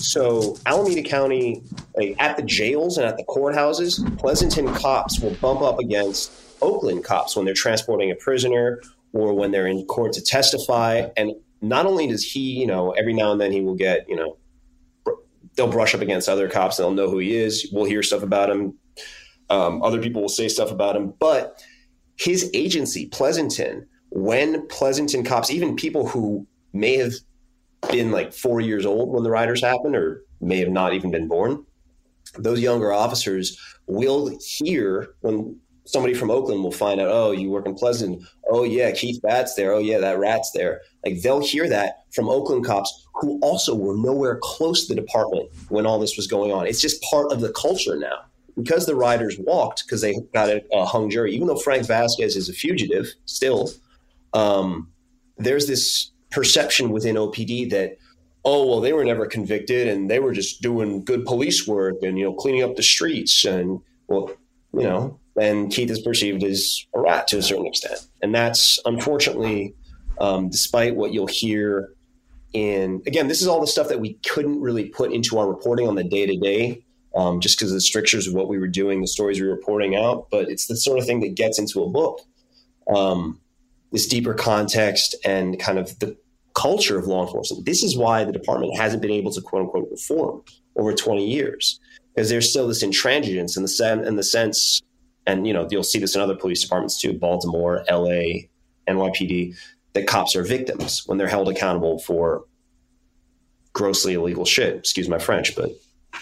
So Alameda County, like, at the jails and at the courthouses, Pleasanton cops will bump up against Oakland cops when they're transporting a prisoner or when they're in court to testify. And not only does he, you know, every now and then he will get, you know, br- they'll brush up against other cops and they'll know who he is. We'll hear stuff about him. Um, other people will say stuff about him. But his agency, Pleasanton, when Pleasanton cops, even people who may have been like four years old when the Riders happened or may have not even been born, those younger officers will hear when somebody from Oakland will find out, oh, you work in Pleasanton. Oh, yeah, Keith Batt's there. Oh, yeah, that rat's there. Like, they'll hear that from Oakland cops who also were nowhere close to the department when all this was going on. It's just part of the culture now. Because the Riders walked, because they got a, a hung jury, even though Frank Vasquez is a fugitive still, um, there's this perception within O P D that, oh, well, they were never convicted and they were just doing good police work and, you know, cleaning up the streets. And, well, you know, and Keith is perceived as a rat to a certain extent. And that's unfortunately, um, despite what you'll hear in, again, this is all the stuff that we couldn't really put into our reporting on the day to day, um, just because of the strictures of what we were doing, the stories we were reporting out. But it's the sort of thing that gets into a book, um, this deeper context and kind of the culture of law enforcement. This is why the department hasn't been able to, quote unquote, reform over twenty years, because there's still this intransigence in the sen- in the sense. And, you know, you'll see this in other police departments too, Baltimore, L A, N Y P D, that cops are victims when they're held accountable for grossly illegal shit. Excuse my French, but.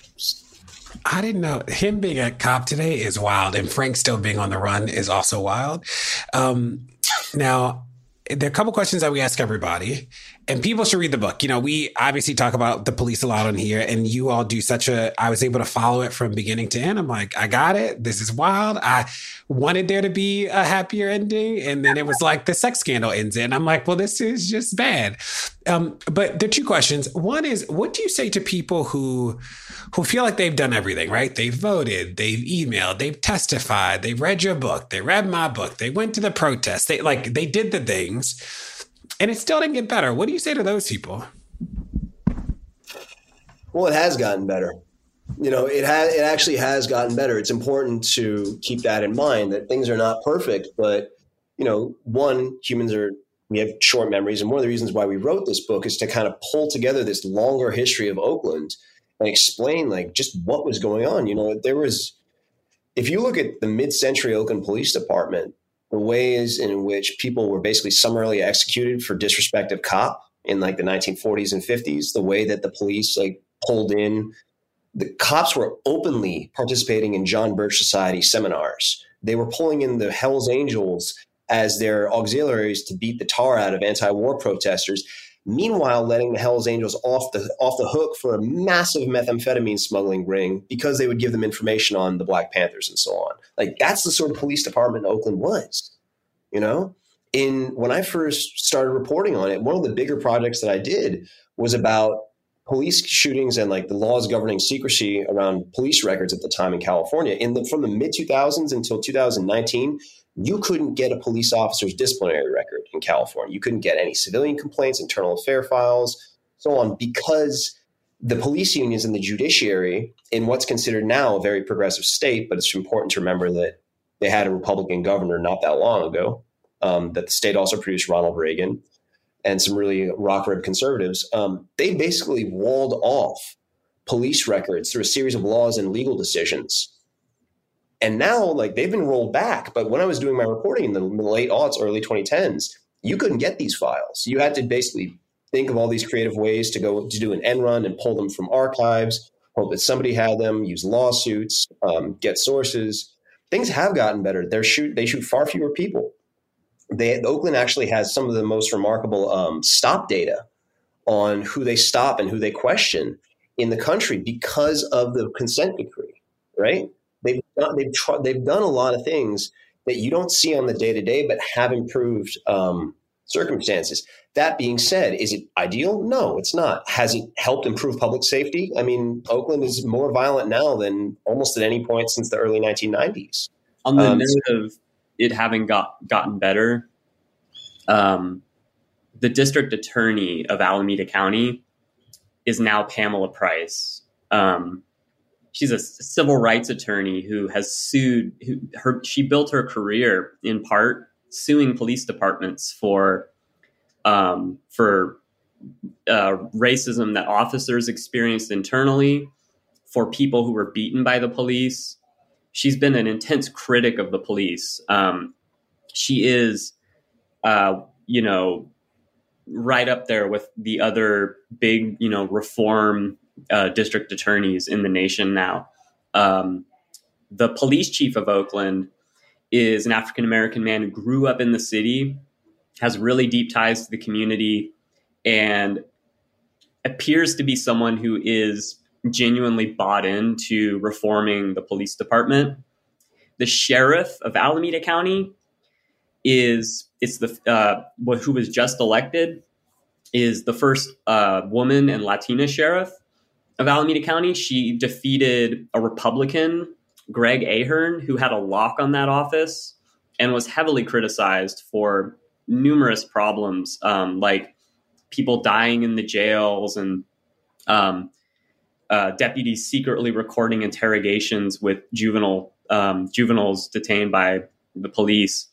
I didn't know. Him being a cop today is wild. And Frank still being on the run is also wild. Um, now, there are a couple questions that we ask everybody. And people should read the book. You know, we obviously talk about the police a lot on here, and you all do such a, I was able to follow it from beginning to end. I'm like, I got it. This is wild. I wanted there to be a happier ending. And then it was like the sex scandal ends it. And I'm like, well, this is just bad. Um, but there are two questions. One is, what do you say to people who, who feel like they've done everything, right? They've voted, they've emailed, they've testified, they've read your book, they read my book, they went to the protest, they like, they did the things, and it still didn't get better. What do you say to those people? Well, it has gotten better. You know, it has, it actually has gotten better. It's important to keep that in mind, that things are not perfect, but, you know, one, humans are, we have short memories. And one of the reasons why we wrote this book is to kind of pull together this longer history of Oakland and explain like just what was going on. You know, there was, if you look at the mid-century Oakland Police Department, the ways in which people were basically summarily executed for disrespect of cop in like the nineteen forties and fifties, the way that the police like pulled in, the cops were openly participating in John Birch Society seminars. They were pulling in the Hells Angels as their auxiliaries to beat the tar out of anti-war protesters. Meanwhile, letting the Hells Angels off the off the hook for a massive methamphetamine smuggling ring because they would give them information on the Black Panthers and so on. Like that's the sort of police department Oakland was, you know? In when I first started reporting on it, one of the bigger projects that I did was about police shootings and like the laws governing secrecy around police records at the time in California. In the from the mid two thousands until two thousand nineteen, you couldn't get a police officer's disciplinary record in California. You couldn't get any civilian complaints, internal affair files, so on, because the police unions and the judiciary in what's considered now a very progressive state, but it's important to remember that they had a Republican governor not that long ago, um, that the state also produced Ronald Reagan and some really rock-ribbed conservatives. Um, they basically walled off police records through a series of laws and legal decisions. And now, like, they've been rolled back. But when I was doing my reporting in the late aughts, early twenty tens, you couldn't get these files. You had to basically think of all these creative ways to go to do an end run and pull them from archives, hope that somebody had them, use lawsuits, um, get sources. Things have gotten better. They're shoot, they shoot far fewer people. They, Oakland actually has some of the most remarkable um, stop data on who they stop and who they question in the country because of the consent decree, right? They've done, they've, tr- they've done a lot of things that you don't see on the day-to-day, but have improved um, circumstances. That being said, is it ideal? No, it's not. Has it helped improve public safety? I mean, Oakland is more violent now than almost at any point since the early nineteen nineties. On the um, note of it having got gotten better, um, the district attorney of Alameda County is now Pamela Price. Um, She's a civil rights attorney who has sued. Who, her she built her career in part suing police departments for um, for uh, racism that officers experienced internally, for people who were beaten by the police. She's been an intense critic of the police. Um, she is, uh, you know, right up there with the other big, you know, reform Uh, district attorneys in the nation now. Um, the police chief of Oakland is an African-American man who grew up in the city, has really deep ties to the community, and appears to be someone who is genuinely bought into reforming the police department. The sheriff of Alameda County is, it's the, uh, who was just elected, is the first uh, woman and Latina sheriff of Alameda County. She defeated a Republican, Greg Ahern, who had a lock on that office and was heavily criticized for numerous problems, um, like people dying in the jails and um, uh, deputies secretly recording interrogations with juvenile um, juveniles detained by the police.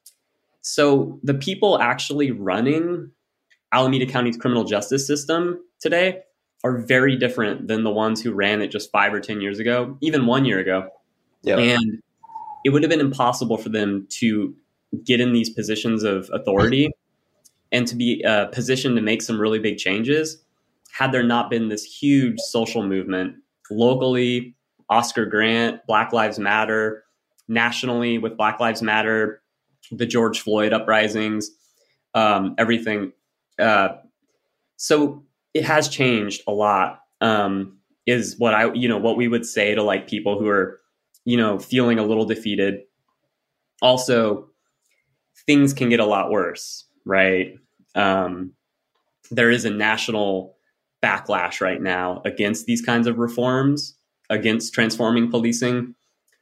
So the people actually running Alameda County's criminal justice system today are very different than the ones who ran it just five or ten years ago, even one year ago. Yeah. And it would have been impossible for them to get in these positions of authority and to be uh, positioned to make some really big changes had there not been this huge social movement locally, Oscar Grant, Black Lives Matter, nationally with Black Lives Matter, the George Floyd uprisings, um, everything. Uh, so it has changed a lot. Um, is what I, you know, what we would say to like people who are, you know, feeling a little defeated. Also, things can get a lot worse, right? Um, there is a national backlash right now against these kinds of reforms, against transforming policing.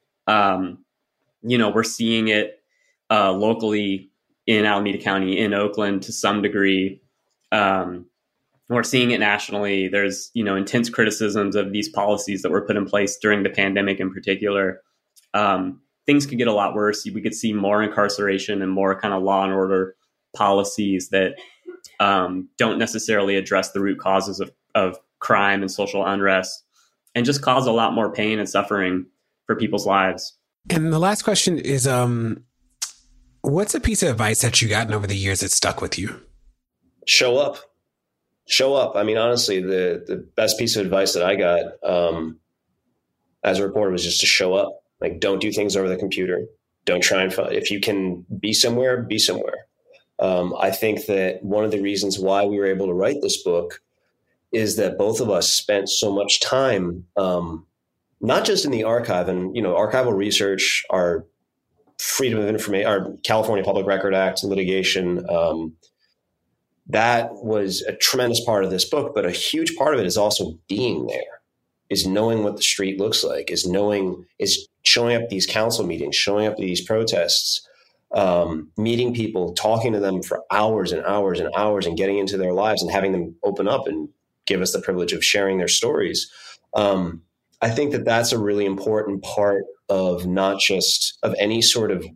Um, you know, we're seeing it uh, locally in Alameda County, in Oakland to some degree. Um, we're seeing it nationally. There's, you know, intense criticisms of these policies that were put in place during the pandemic in particular. Um, things could get a lot worse. We could see more incarceration and more kind of law and order policies that um, don't necessarily address the root causes of, of crime and social unrest, and just cause a lot more pain and suffering for people's lives. And the last question is, um, what's a piece of advice that you've gotten over the years that stuck with you? Show up. Show up. I mean, honestly, the, the best piece of advice that I got um, as a reporter was just to show up. Like, don't do things over the computer. Don't try and find, if you can be somewhere, be somewhere. Um, I think that one of the reasons why we were able to write this book is that both of us spent so much time, um, not just in the archive and, you know, archival research, our Freedom of Information, our California Public Record Act litigation, um, that was a tremendous part of this book, but a huge part of it is also being there, is knowing what the street looks like, is knowing, is showing up at these council meetings, showing up at these protests, um, meeting people, talking to them for hours and hours and hours and getting into their lives and having them open up and give us the privilege of sharing their stories. Um, I think that that's a really important part of not just of any sort of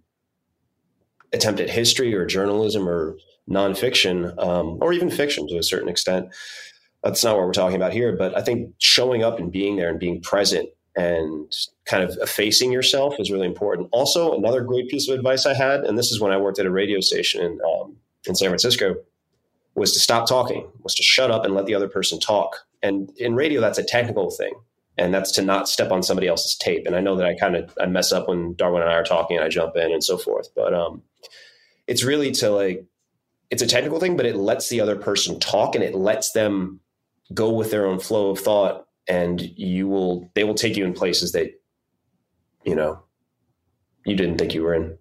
attempt at history or journalism or nonfiction, um, or even fiction to a certain extent. That's not what we're talking about here, but I think showing up and being there and being present and kind of effacing yourself is really important. Also, another great piece of advice I had, and this is when I worked at a radio station in, um, in San Francisco, was to stop talking, was to shut up and let the other person talk. And in radio, that's a technical thing. And that's to not step on somebody else's tape. And I know that I kind of, I mess up when Darwin and I are talking and I jump in and so forth. But um, it's really to like, it's a technical thing, but it lets the other person talk and it lets them go with their own flow of thought. And you will, they will take you in places that, you know, you didn't think you were in.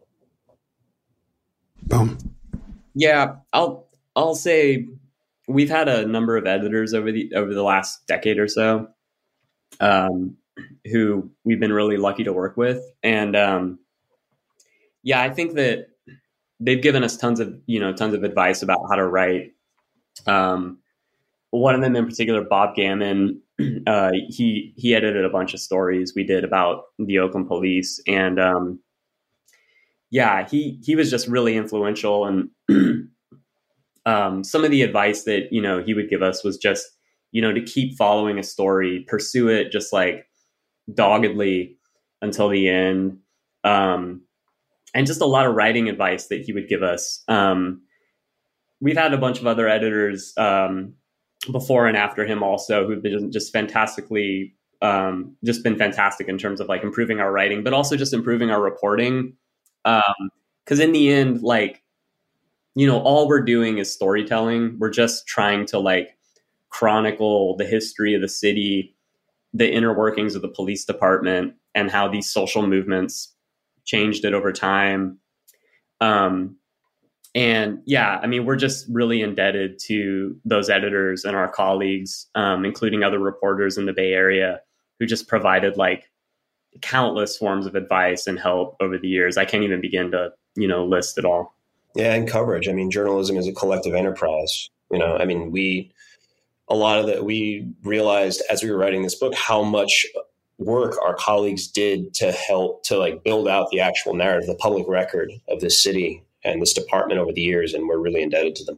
Boom. Yeah, I'll, I'll say we've had a number of editors over the, over the last decade or so, um, who we've been really lucky to work with. And, um, yeah, I think that they've given us tons of, you know, tons of advice about how to write. Um, one of them in particular, Bob Gammon, uh, he, he edited a bunch of stories we did about the Oakland police. And, um, yeah, he, he was just really influential. And, um, some of the advice that, you know, he would give us was just, you know, to keep following a story, pursue it just like doggedly until the end. Um, and just a lot of writing advice that he would give us. Um, we've had a bunch of other editors, um, before and after him also, who've been just fantastically, um, just been fantastic in terms of like improving our writing, but also just improving our reporting. Um, cause in the end, like, you know, all we're doing is storytelling. We're just trying to like chronicle the history of the city, the inner workings of the police department, and how these social movements changed it over time. Um, and yeah, I mean, we're just really indebted to those editors and our colleagues, um, including other reporters in the Bay Area who just provided like countless forms of advice and help over the years. I can't even begin to, you know, list it all. Yeah. And coverage. I mean, journalism is a collective enterprise. You know, I mean, we, a lot of that, we realized as we were writing this book, how much work our colleagues did to help to like build out the actual narrative, the public record of this city and this department over the years. And we're really indebted to them.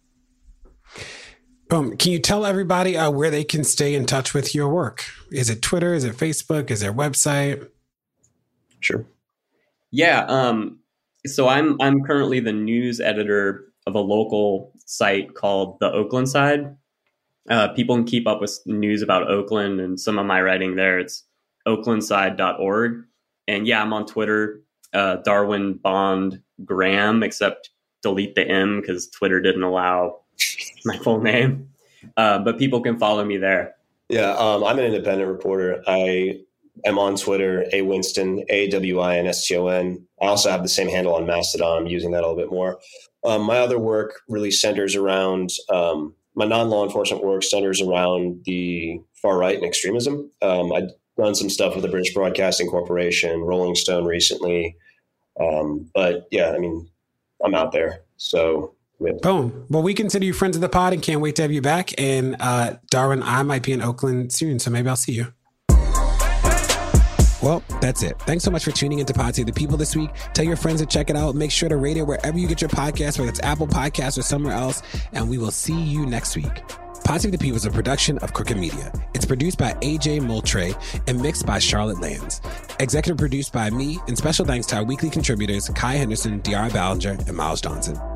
Um, can you tell everybody uh, where they can stay in touch with your work? Is it Twitter? Is it Facebook? Is there a website? Sure. Yeah. Um, so I'm, I'm currently the news editor of a local site called The Oakland Side. Uh, people can keep up with news about Oakland and some of my writing there. It's oakland side dot org. And yeah, I'm on Twitter, uh, Darwin Bond Graham, except delete the M because Twitter didn't allow my full name. Uh, but people can follow me there. Yeah, um, I'm an independent reporter. I am on Twitter, A Winston, A W I N S T O N. I also have the same handle on Mastodon. I'm using that a little bit more. Um, my other work really centers around, um, my non-law enforcement work centers around the far right and extremism. Um, I've done some stuff with the British Broadcasting Corporation, Rolling Stone recently. Um, but yeah, I mean, I'm out there. So yeah. Boom. Well, we consider you friends of the pod and can't wait to have you back. And uh, Darwin, I might be in Oakland soon, so maybe I'll see you. Well, that's it. Thanks so much for tuning into Pod Save the People this week. Tell your friends to check it out. Make sure to rate it wherever you get your podcast, whether it's Apple Podcasts or somewhere else. And we will see you next week. Pod Save the People is a production of Crooked Media. It's produced by A J Moultrie and mixed by Charlotte Lands. Executive produced by me, and special thanks to our weekly contributors, Kai Henderson, D R Ballinger, and Miles Johnson.